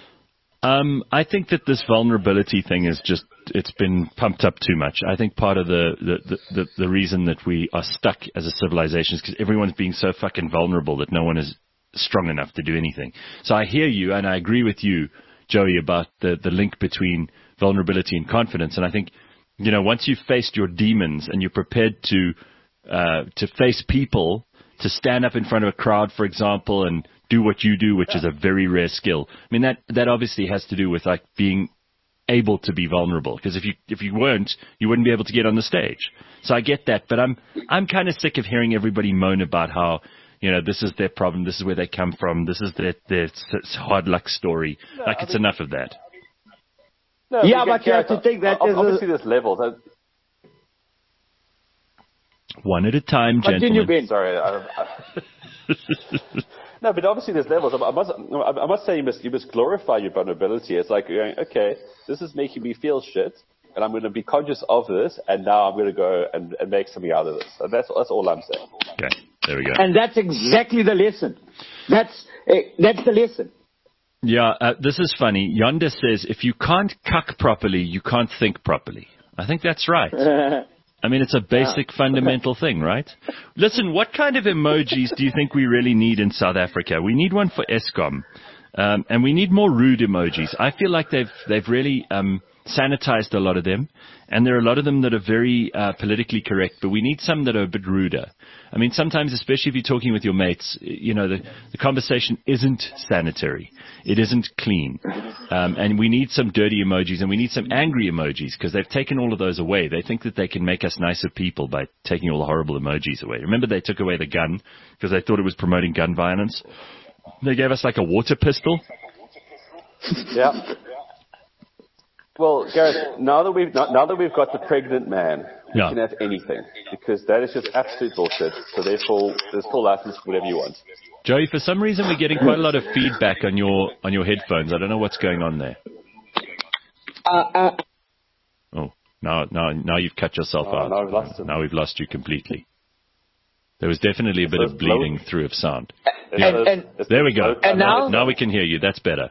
Um, I think that this vulnerability thing is just, it's been pumped up too much. I think part of the, the, the, the, the reason that we are stuck as a civilization is because everyone's being so fucking vulnerable that no one is strong enough to do anything. So I hear you, and I agree with you, Joey, about the, the link between vulnerability and confidence. And I think, you know, once you've faced your demons and you're prepared to, uh, to face people, to stand up in front of a crowd, for example, and do what you do, which is a very rare skill. I mean, that, that obviously has to do with like being able to be vulnerable. Because if you, if you weren't, you wouldn't be able to get on the stage. So I get that, but I'm, I'm kind of sick of hearing everybody moan about how, you know, this is their problem, this is where they come from, this is their, their hard luck story. No, like, I it's mean, enough of that.
No, yeah, but you have to take that as
obviously
a...
there's levels. I,
One at a time,
Continue,
gentlemen.
Ben.
Sorry. I, I, no, but obviously there's levels. I must, I must say you must, you must glorify your vulnerability. It's like, okay, this is making me feel shit, and I'm going to be conscious of this, and now I'm going to go and, and make something out of this. So that's, that's all I'm saying.
Okay, there we go.
And that's exactly the lesson. That's, uh, that's the lesson.
Yeah, uh, this is funny. Yonda says, if you can't cuck properly, you can't think properly. I think that's right. I mean, it's a basic yeah. fundamental thing, right? Listen, what kind of emojis do you think we really need in South Africa? We need one for Eskom, um, and we need more rude emojis. I feel like they've they've really um, sanitized a lot of them, and there are a lot of them that are very uh, politically correct, but we need some that are a bit ruder. I mean, sometimes, especially if you're talking with your mates, you know, the, the conversation isn't sanitary. It isn't clean. Um, and we need some dirty emojis, and we need some angry emojis, because they've taken all of those away. They think that they can make us nicer people by taking all the horrible emojis away. Remember, they took away the gun because they thought it was promoting gun violence? They gave us like a water pistol.
Yeah. Well, Gareth, now that we've now that we've got the pregnant man, we yeah. can have anything, because that is just absolute bullshit. So therefore, there's full license for whatever you want.
Joey, for some reason we're getting quite a lot of feedback on your on your headphones. I don't know what's going on there.
Uh, uh,
oh, now now now you've cut yourself
oh,
out.
Now we've lost him.
Now we've lost you completely. There was definitely a bit of bleeding through of sound.
Yeah. And, and,
there we go.
And now,
now we can hear you. That's better.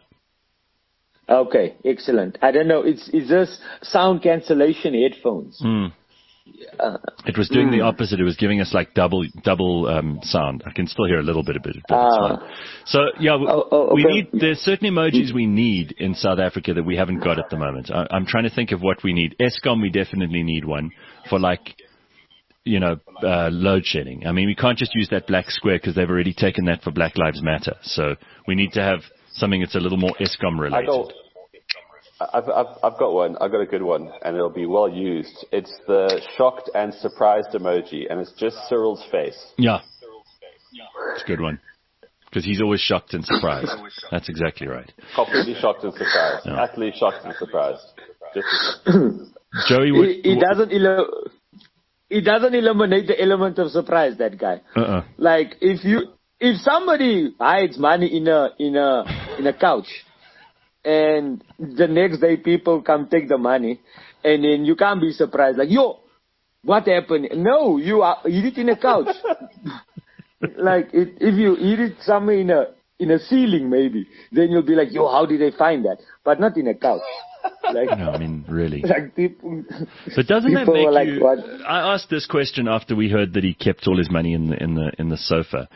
Okay, excellent. I don't know. It's it's just sound cancellation headphones.
Mm. Uh, it was doing mm. the opposite. It was giving us like double double um, sound. I can still hear a little bit of it. Uh, so yeah, we,
oh, oh, okay.
we need. There's certain emojis we need in South Africa that we haven't got at the moment. I, I'm trying to think of what we need. Eskom, we definitely need one for like, you know, uh, load shedding. I mean, we can't just use that black square because they've already taken that for Black Lives Matter. So we need to have something that's a little more Eskom related.
I got, I've, I've, I've got one. I've got a good one, and it'll be well used. It's the shocked and surprised emoji, and it's just Cyril's face.
Yeah. It's a good one. Because he's always shocked and surprised. That's exactly right.
Completely shocked and surprised. Yeah. Utterly shocked and surprised. Just
Joey, what,
he, he doesn't elo- he doesn't eliminate the element of surprise, that guy.
Uh-uh.
Like, if you... If somebody hides money in a in a in a couch, and the next day people come take the money, and then you can't be surprised, like, yo, what happened? No, you are hid it in a couch. Like, it, if you hid it somewhere in a in a ceiling, maybe, then you'll be like, yo, how did they find that? But not in a couch. Like,
no, I mean, really.
Like people,
but doesn't that make
like,
you?
what?
I asked this question after we heard that he kept all his money in the in the in the sofa.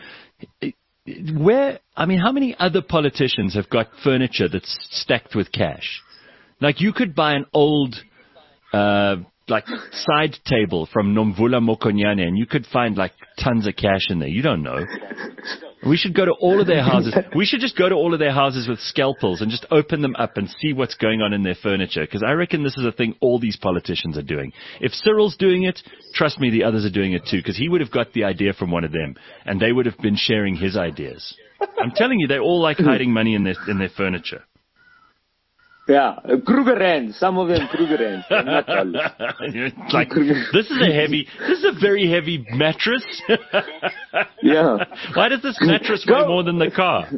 Where, I mean, how many other politicians have got furniture that's stacked with cash? Like, you could buy an old, uh, like, side table from Nomvula Mokonyane, and you could find, like, tons of cash in there. You don't know. We should go to all of their houses. We should just go to all of their houses with scalpels and just open them up and see what's going on in their furniture. Because I reckon this is a thing all these politicians are doing. If Cyril's doing it, trust me, the others are doing it too. Because he would have got the idea from one of them, and they would have been sharing his ideas. I'm telling you, they all like hiding money in their in their furniture.
Yeah, uh, Krugerrand. Some of them Krugerrand.
Like, this is a heavy, this is a very heavy mattress.
Yeah.
Why does this mattress weigh more than the car?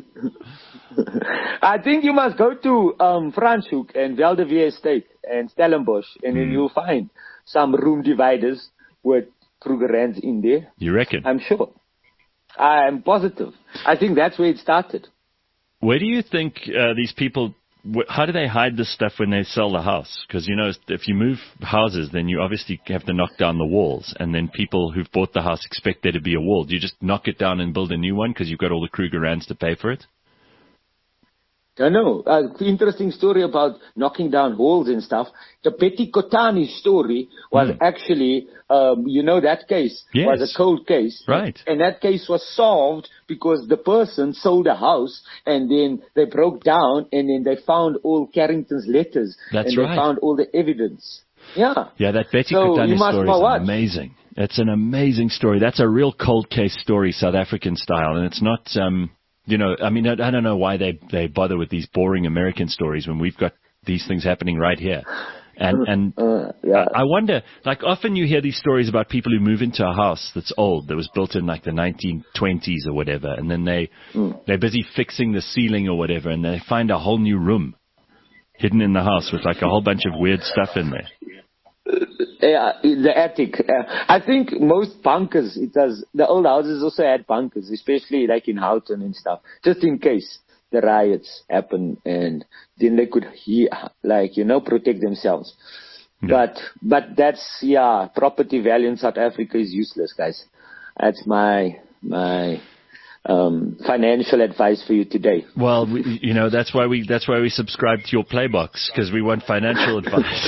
I think you must go to um, Franschhoek and Veldevere Estate and Stellenbosch, and mm. then you'll find some room dividers with Krugerrands in there.
You reckon?
I'm sure. I'm positive. I think that's where it started.
Where do you think uh, these people wh- how do they hide this stuff when they sell the house? Because, you know, if you move houses, then you obviously have to knock down the walls. And then people who've bought the house expect there to be a wall. Do you just knock it down and build a new one because you've got all the Krugerrands to pay for it?
I know. Uh, interesting story about knocking down walls and stuff. The Betty Kotani story was
Mm.
actually, um, you know, that case
Yes.
was a cold case.
Right.
And that case was solved because the person sold a house and then they broke down and then they found all Carrington's letters.
That's
and they
right.
found all the evidence. Yeah.
Yeah, that Betty
So,
Kotani
you must
story
know
is
what?
amazing. It's an amazing story. That's a real cold case story, South African style. And it's not... Um, You know, I mean, I, I don't know why they, they bother with these boring American stories when we've got these things happening right here. And, and
Uh, yeah.
I, I wonder, like often you hear these stories about people who move into a house that's old, that was built in like the nineteen twenties or whatever, and then they,
Mm.
they're busy fixing the ceiling or whatever, and they find a whole new room hidden in the house with like a whole bunch of weird stuff in there.
Yeah, the attic. Uh, I think most bunkers, it does, the old houses also had bunkers, especially like in Houghton and stuff, just in case the riots happen and then they could, he, like, you know, protect themselves.
Yeah.
But, but that's, yeah, property value in South Africa is useless, guys. That's my, my, um, financial advice for you today.
Well, we, you know, that's why we that's why we subscribe to your Playbox, because we want financial advice.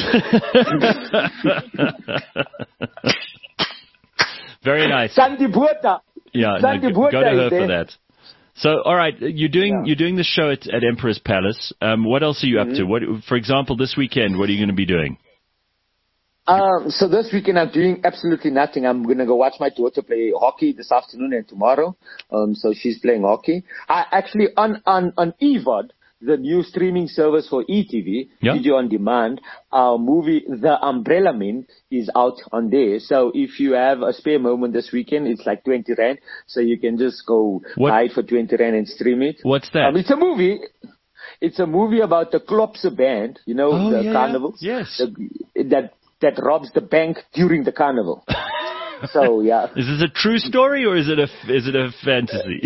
Very nice.
Sandy Buerta.
Yeah,
Sandy
no, go, go to
Buerta
her
is
for
there.
that. So, all right, you're doing
Yeah.
you're doing the show at, at Emperor's Palace. Um, what else are you
Mm-hmm.
up to? What, for example, this weekend, what are you going to be doing?
Um, so this weekend I'm doing absolutely nothing. I'm going to go watch my daughter play hockey this afternoon and tomorrow. Um, so she's playing hockey. I actually, on, on, on E V O D, the new streaming service for E T V,
Yeah.
Video on Demand, our movie, The Umbrella Men, is out on there. So if you have a spare moment this weekend, it's like twenty rand. So you can just go
What-
buy it for twenty rand and stream it.
What's that?
Um, it's a movie. It's a movie about the Klopse band, you know,
Oh,
the
yeah,
carnivals.
yes.
The, that, that robs the bank during the carnival. So, yeah.
Is this a true story or is it a is it a fantasy?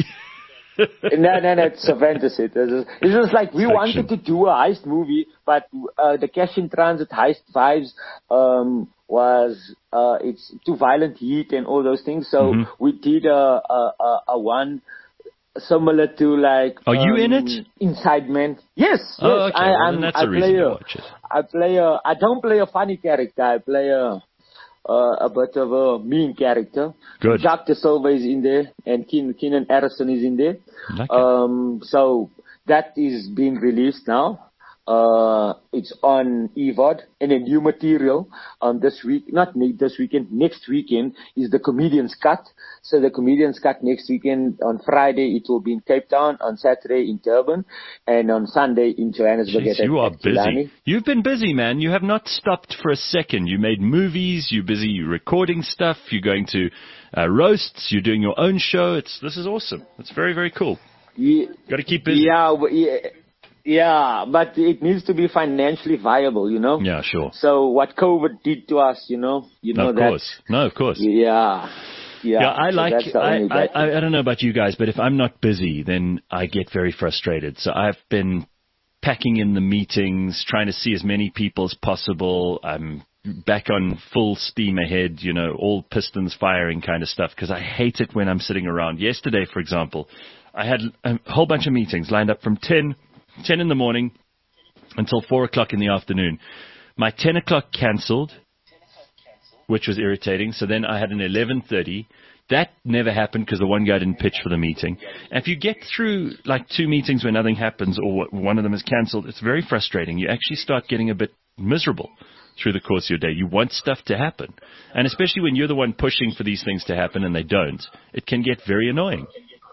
No, no, no, it's a fantasy. It's just, it's just like we
Fiction.
wanted to do a heist movie, but uh, the Cash in Transit heist vibes um, was, uh, it's too violent heat and all those things. So
Mhm.
we did a, a, a, a one similar to like...
Are you in
um,
it?
Inside Man. Yes, yes.
Oh, okay.
I,
Well,
I'm,
then that's
I
a reason
play
to
a,
watch it.
I play a, I don't play a funny character. I play a, uh, a bit of a mean character.
Good.
Jacques de Silva is in there, and Keen, Keenan Harrison is in there.
Okay.
Um, so that is being released now. Uh, it's on E V O D, and a new material um, this week, not ne- this weekend, next weekend is the Comedian's Cut. So the Comedian's Cut next weekend, on Friday it will be in Cape Town, on Saturday in Durban, and on Sunday in Johannesburg.
Jeez,
at-
you are
at Killarney.
busy. You've been busy, man. You have not stopped for a second. You made movies. You're busy recording stuff. You're going to uh, roasts. You're doing your own show. It's this is awesome. It's very, very cool.
Ye-
Got to keep busy.
Yeah, but- yeah, yeah, but it needs to be financially viable, you know?
Yeah, sure.
So what COVID did to us, you know, you know
of
that.
course. No, of course.
Yeah. Yeah,
Yeah, I
so
like.
that's the
I,
only
I,
bad
I I don't know about you guys, but if I'm not busy, then I get very frustrated. So I've been packing in the meetings, trying to see as many people as possible. I'm back on full steam ahead, you know, all pistons firing kind of stuff, because I hate it when I'm sitting around. Yesterday, for example, I had a whole bunch of meetings lined up from ten, ten in the morning until four o'clock in the afternoon. My ten o'clock cancelled, which was irritating. So then I had an eleven thirty. That never happened because the one guy didn't pitch for the meeting. And if you get through like two meetings where nothing happens or one of them is cancelled, it's very frustrating. You actually start getting a bit miserable through the course of your day. You want stuff to happen. And especially when you're the one pushing for these things to happen and they don't, it can get very annoying.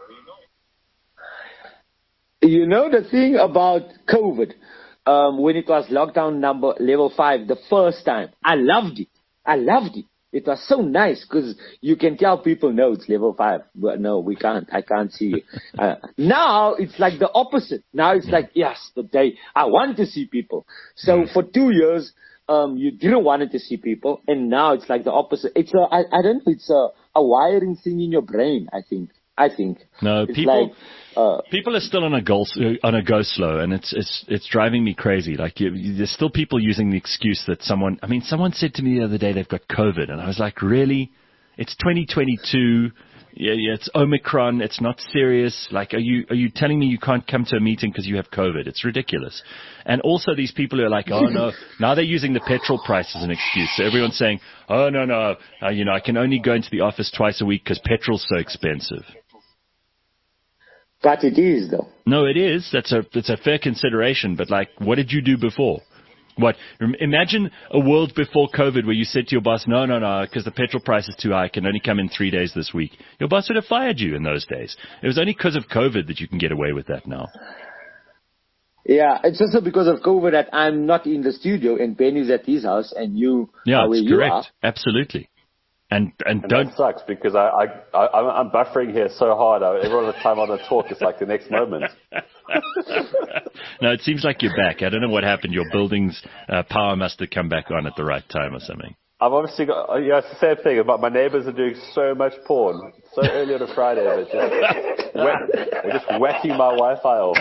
You know the thing about COVID, um, when it was lockdown number level five, the first time, I loved it. I loved it. It was so nice because you can tell people, no, it's level five. But no, we can't. I can't see you. Uh, now it's like the opposite. Now it's like, yes, the day I want to see people. So for two years, um, you didn't want to see people. And now it's like the opposite. It's a, I, I don't know, it's a, a wiring thing in your brain, I think. I think.
No,
it's
people.
Like, uh,
People are still on a go on a go slow, and it's it's it's driving me crazy. Like you, you, there's still people using the excuse that someone. I mean, someone said to me the other day they've got COVID, and I was like, really? It's twenty twenty-two. Yeah, yeah, it's Omicron. It's not serious. Like, are you are you telling me you can't come to a meeting because you have COVID? It's ridiculous. And also these people who are like, oh no, now they're using the petrol price as an excuse. So everyone's saying, oh no no, uh, you know, I can only go into the office twice a week because petrol's so expensive.
But it is, though.
No, it is. That's a that's a fair consideration. But like, what did you do before? What? Imagine a world before COVID where you said to your boss, no, no, no, because the petrol price is too high. I can only come in three days this week. Your boss would have fired you in those days. It was only because of COVID that you can get away with that now.
Yeah, it's also because of COVID that I'm not in the studio and Ben is at his house and you
yeah,
are where
it's
you
correct.
are.
Absolutely. And, and,
and
don't.
That sucks because I, I, I, I'm buffering here so hard. Every other time I want to talk, it's like the next moment.
No, it seems like you're back. I don't know what happened. Your building's uh, power must have come back on at the right time or something.
I've obviously got, yeah, it's the same thing. But my neighbors are doing so much porn so early on a Friday. They're just, whack, they're just whacking my Wi-Fi off.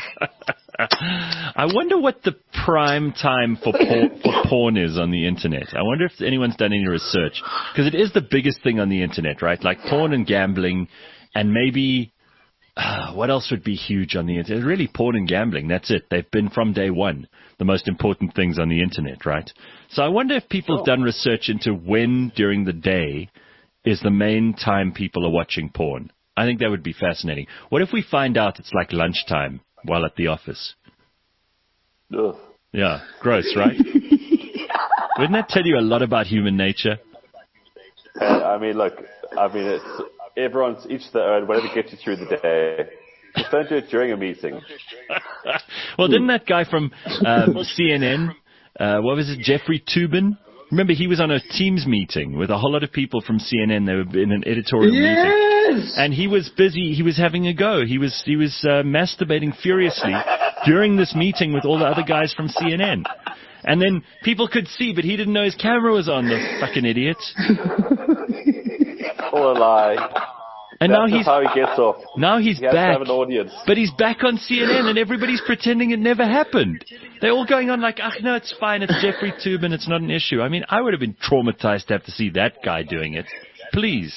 I wonder what the prime time for porn, for porn is on the internet. I wonder if anyone's done any research. Because it is the biggest thing on the internet, right? Like porn and gambling and maybe... Uh, what else would be huge on the internet? Really, porn and gambling. That's it. They've been from day one the most important things on the internet, right? So I wonder if people have done research into when during the day is the main time people are watching porn. I think that would be fascinating. What if we find out it's like lunchtime while at the office?
Ugh.
Yeah, gross, right? Wouldn't that tell you a lot about human nature?
Hey, I mean, look, I mean, it's... Everyone's each their own, whatever gets you through the day. Just don't do it during a meeting.
Well, didn't that guy from um, C N N, uh, what was it, Jeffrey Toobin? Remember, he was on a Teams meeting with a whole lot of people from C N N. They were in an editorial
yes!
meeting. And he was busy. He was having a go. He was he was uh, masturbating furiously during this meeting with all the other guys from C N N. And then people could see, but he didn't know his camera was on, the fucking idiot.
All a lie.
And
That's
now he's
how he gets off.
Now he's
he has
back.
To have an audience.
But he's back on C N N, and everybody's pretending it never happened. They're all going on like, "Ah, no, it's fine. It's Jeffrey Toobin. It's not an issue." I mean, I would have been traumatized to have to see that guy doing it. Please.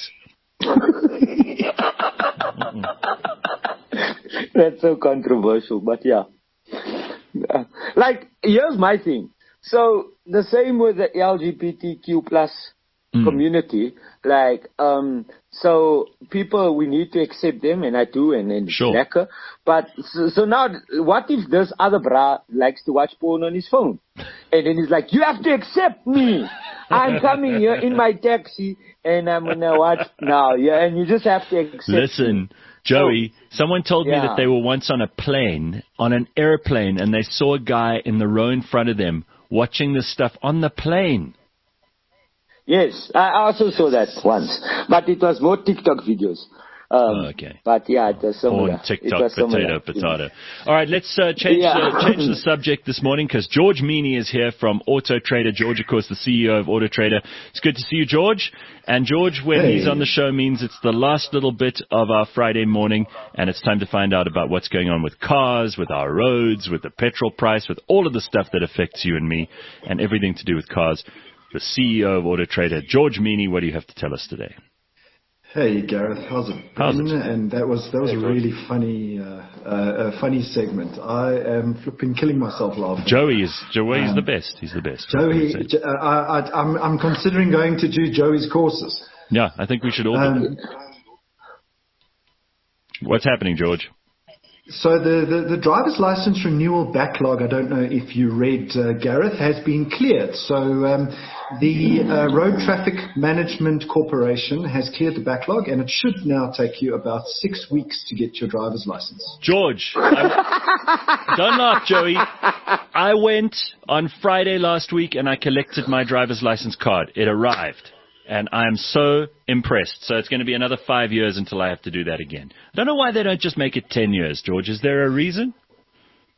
That's so controversial, but yeah. Like, here's my thing. So the same with the L G B T Q plus mm. community. Like, um, so people, we need to accept them, and I do, and, and
sure.
it's lekker. But so, so now, what if this other bra likes to watch porn on his phone? And then he's like, you have to accept me. I'm coming here in my taxi, and I'm going to watch now. Yeah, and you just have to accept
Listen.
me.
Joey, someone told
yeah.
me that they were once on a plane, on an airplane, and they saw a guy in the row in front of them watching this stuff on the plane.
Yes, I also saw that once, but it was more TikTok videos. Um,
oh, okay.
But yeah, it was similar.
Porn, TikTok,
it was
potato,
similar.
potato. All right, let's uh, change,
yeah.
uh, change the subject this morning because George Meany is here from Auto Trader. George, of course, the C E O of Auto Trader. It's good to see you, George. And George, when
hey.
he's on the show, means it's the last little bit of our Friday morning, and it's time to find out about what's going on with cars, with our roads, with the petrol price, with all of the stuff that affects you and me, and everything to do with cars. The C E O of Auto Trader, George Meany, what do you have to tell us today?
Hey Gareth, how's it?
How's it?
And that was that was a really funny, uh, uh, a funny segment. I am flipping killing myself laughing.
Joey is Joey's
um,
the best. He's the best.
Joey, uh, I, I, I'm I'm considering going to do Joey's courses.
Yeah, I think we should all.
Um,
do What's happening, George?
So the, the, the driver's license renewal backlog, I don't know if you read, uh, Gareth, has been cleared. So um, the uh, Road Traffic Management Corporation has cleared the backlog, and it should now take you about six weeks to get your driver's license.
George, I, don't laugh, Joey. I went on Friday last week, and I collected my driver's license card. It arrived. And I am so impressed. So it's going to be another five years until I have to do that again. I don't know why they don't just make it ten years, George. Is there a reason?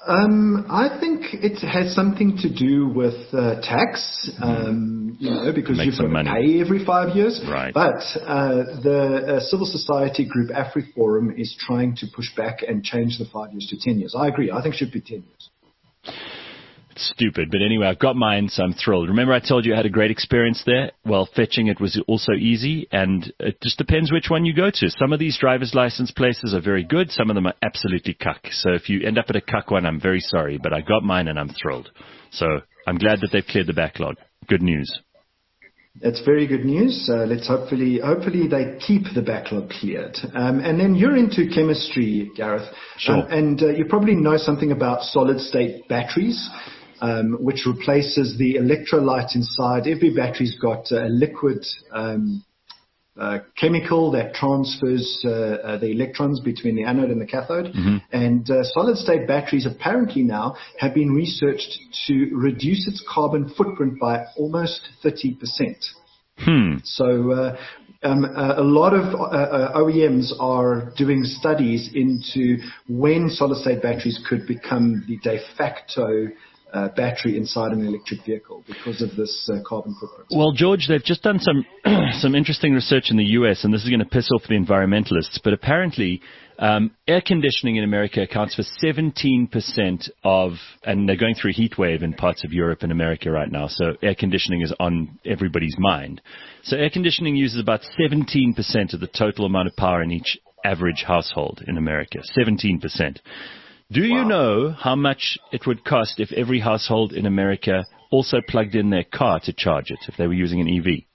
Um, I think it has something to do with uh, tax, um, you know, because
Make
you've got to
money.
pay every five years.
Right.
But uh, the uh, civil society group AfriForum is trying to push back and change the five years to ten years. I agree. I think it should be ten years.
Stupid, but anyway, I've got mine, so I'm thrilled. Remember I told you I had a great experience there? Well, fetching it was also easy, and it just depends which one you go to. Some of these driver's license places are very good. Some of them are absolutely cuck. So if you end up at a cuck one, I'm very sorry, but I got mine and I'm thrilled. So I'm glad that they've cleared the backlog. Good news.
That's very good news. Uh, let's hopefully, hopefully they keep the backlog cleared. Um, and then you're into chemistry, Gareth.
Sure.
Um, and uh, you probably know something about solid state batteries. Um, which replaces the electrolyte inside. Every battery's got a liquid um, uh, chemical that transfers uh, uh, the electrons between the anode and the cathode. Mm-hmm. And uh, solid-state batteries apparently now have been researched to reduce its carbon footprint by almost thirty percent.
Hmm.
So uh, um, a lot of uh, uh, O E Ms are doing studies into when solid-state batteries could become the de facto Uh, battery inside an electric vehicle because of this uh, carbon footprint.
Well, George, they've just done some some interesting research in the U S, and this is going to piss off the environmentalists, but apparently um, air conditioning in America accounts for seventeen percent of, and they're going through a heat wave in parts of Europe and America right now, so air conditioning is on everybody's mind. So air conditioning uses about seventeen percent of the total amount of power in each average household in America, seventeen percent. Do you wow. know how much it would cost if every household in America also plugged in their car to charge it, if they were using an E V?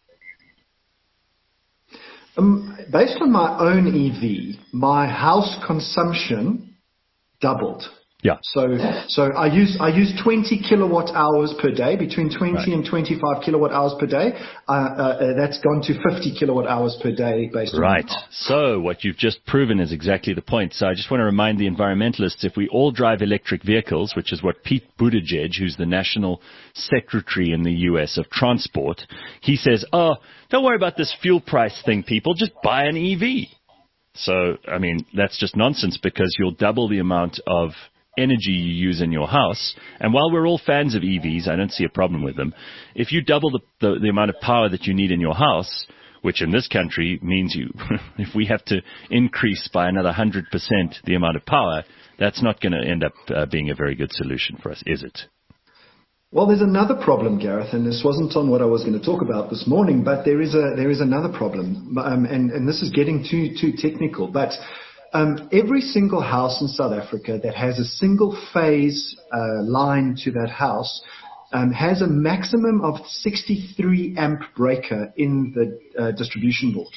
Um, based on my own E V, my house consumption doubled.
Yeah.
So, so I use, I use twenty kilowatt hours per day, between twenty
right.
and twenty-five kilowatt hours per day. Uh, uh, that's gone to fifty kilowatt hours per day based on
Right. So what you've just proven is exactly the point. So I just want to remind the environmentalists, if we all drive electric vehicles, which is what Pete Buttigieg, who's the national secretary in the U S of transport, he says, oh, don't worry about this fuel price thing, people, just buy an E V. So, I mean, that's just nonsense because you'll double the amount of energy you use in your house. And while we're all fans of E Vs, I don't see a problem with them. If you double the, the, the amount of power that you need in your house, which in this country means you, if we have to increase by another one hundred percent the amount of power, that's not going to end up uh, being a very good solution for us, is it?
Well, there's another problem, Gareth, and this wasn't on what I was going to talk about this morning, but there is a there is another problem, um, and, and this is getting too too technical, but Um, every single house in South Africa that has a single phase uh, line to that house um, has a maximum of sixty-three amp breaker in the uh, distribution board.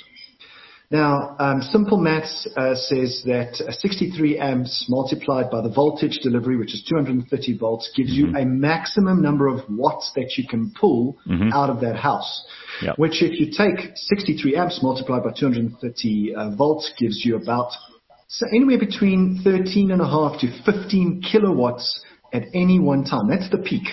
Now, um, simple maths uh, says that uh, sixty-three amps multiplied by the voltage delivery, which is two hundred thirty volts, gives mm-hmm. you a maximum number of watts that you can pull mm-hmm. out of that house. Yep. Which, if you take sixty-three amps multiplied by two hundred thirty uh, volts, gives you about So anywhere between thirteen and a half to fifteen kilowatts at any one time. That's the peak.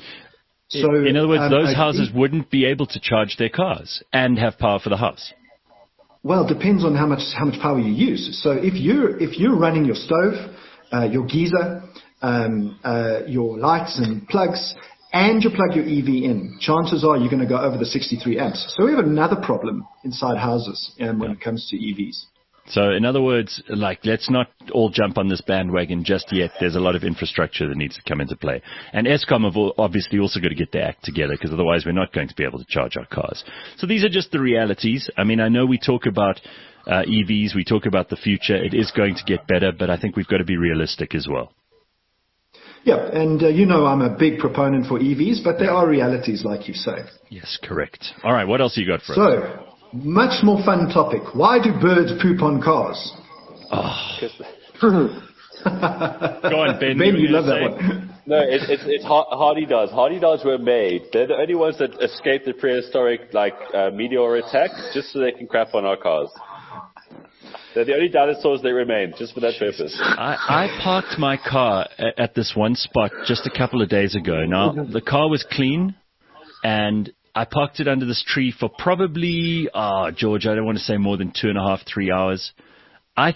So, in other words, um, those houses wouldn't be able to charge their cars and have power for the house.
Well, it depends on how much how much power you use. So if you're if you're running your stove, uh, your geyser, um, uh, your lights and plugs, and you plug your E V in, chances are you're going to go over the sixty-three amps. So we have another problem inside houses um, when yeah. it comes to E Vs.
So in other words, like, let's not all jump on this bandwagon just yet. There's a lot of infrastructure that needs to come into play. And Eskom have obviously also got to get their act together, because otherwise we're not going to be able to charge our cars. So these are just the realities. I mean, I know we talk about uh, E Vs, we talk about the future. It is going to get better, but I think we've got to be realistic as well.
Yeah, and uh, you know I'm a big proponent for E Vs, but there are realities, like you say.
Yes, correct. All right, what else you got for
so,
us?
So, much more fun topic. Why do birds poop on cars?
Oh. Go on, Ben.
Ben, you love that one.
No, it, it's it's Hardy-Dars. Hardy-Dars were made. They're the only ones that escaped the prehistoric, like, uh, meteor attack, just so they can crap on our cars. They're the only dinosaurs that remain, just for that purpose.
I, I parked my car at this one spot just a couple of days ago. Now, the car was clean, and I parked it under this tree for probably, ah, oh, George, I don't want to say more than two and a half, three hours. I think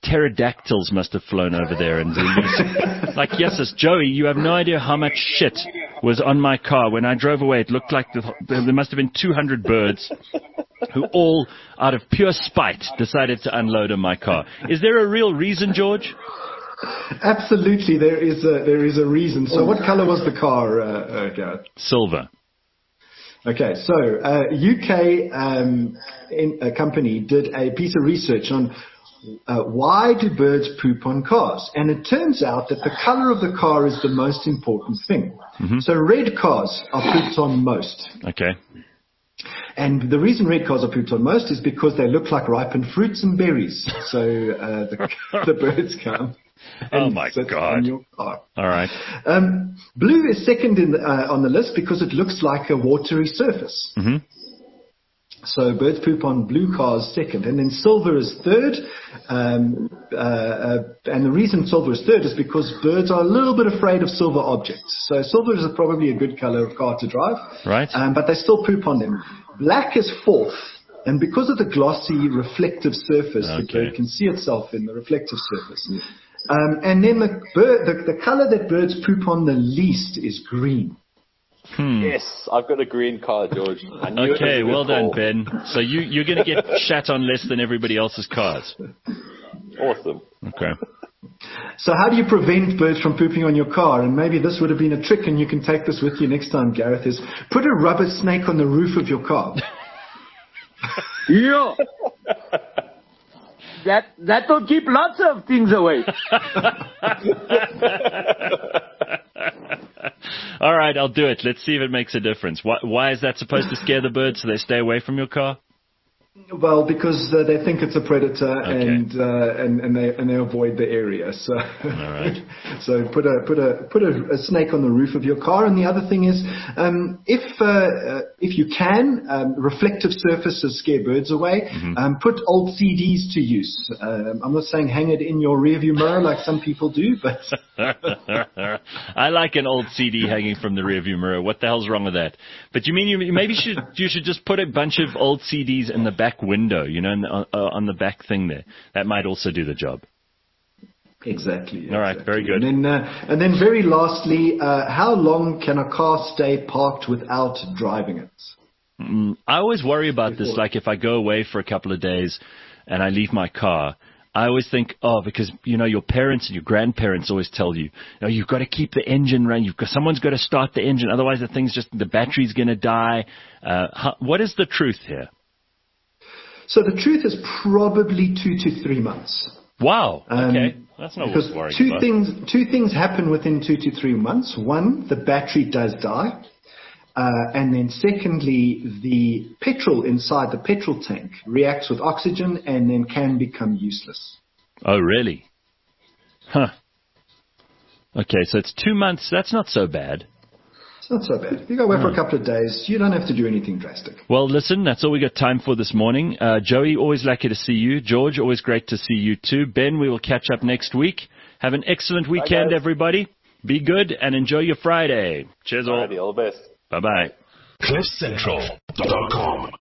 pterodactyls must have flown over there and like, yes, it's Joey, you have no idea how much shit was on my car. When I drove away, it looked like the, there must have been two hundred birds who all, out of pure spite, decided to unload on my car. Is there a real reason, George?
Absolutely, there is a, there is a reason. So what color was the car, uh, uh, Gareth?
Silver.
Okay, so uh, U K um, in, a company did a piece of research on uh, why do birds poop on cars, and it turns out that the color of the car is the most important thing. Mm-hmm. So red cars are pooped on most.
Okay.
And the reason red cars are pooped on most is because they look like ripened fruits and berries. So uh, the, the birds come.
Oh my God!
On your car.
All right.
Um, blue is second in the, uh, on the list because it looks like a watery surface.
Mm-hmm.
So birds poop on blue cars second, and then silver is third. Um, uh, uh, and the reason silver is third is because birds are a little bit afraid of silver objects. So silver is probably a good color of car to drive.
Right.
Um, but they still poop on them. Black is fourth. And because of the glossy reflective surface,
okay.
the bird can see itself in the reflective surface. Um, and then the, bird, the, the color that birds poop on the least is green.
Hmm.
Yes, I've got a green car, George. I knew
Okay,
it was a
well
good
done,
call.
Ben. So you, you're going to get shat on less than everybody else's cars.
Awesome.
Okay.
So how do you prevent birds from pooping on your car? And maybe this would have been a trick, and you can take this with you next time, Gareth, is put a rubber snake on the roof of your car.
Yeah. That that will keep lots of things away.
All right, I'll do it. Let's see if it makes a difference. Why, why is that supposed to scare the birds so they stay away from your car?
Well, because uh, they think it's a predator,
Okay.
and, uh, and and they and they avoid the area. So,
All right.
so put a put a put a, a snake on the roof of your car. And the other thing is, um, if uh, uh, if you can, um, reflective surfaces scare birds away.
Mm-hmm.
Um, put old C Ds to use. Um, I'm not saying hang it in your rearview mirror like some people do, but
I like an old C D hanging from the rearview mirror. What the hell's wrong with that? But you mean you maybe should you should just put a bunch of old C Ds in the back window, you know, in the, uh, on the back thing there. That might also do the job.
Exactly.
All right,
exactly.
very good.
And then, uh, and then very lastly, uh, how long can a car stay parked without driving it?
Mm, I always worry about this, like if I go away for a couple of days and I leave my car, I always think, oh, because, you know, your parents and your grandparents always tell you, you know, you've got to keep the engine running. You've got, someone's got to start the engine. Otherwise, the thing's just, the battery's going to die. Uh, how, what is the truth here?
So the truth is probably two to three months.
Wow.
Um,
Okay. That's not
because
worth worrying
two
about.
things, two things happen within two to three months. One, the battery does die. Uh, and then secondly, the petrol inside the petrol tank reacts with oxygen and then can become useless.
Oh, really? Huh. Okay, so it's two months. That's not so bad.
It's not so bad. If you go away for a couple of days, you don't have to do anything drastic.
Well, listen, that's all we got time for this morning. Uh, Joey, always lucky to see you. George, always great to see you too. Ben, we will catch up next week. Have an excellent weekend,
guys.
everybody. Be good and enjoy your Friday. Cheers all.
Alrighty, all the best.
Bye-bye.
cliff central dot com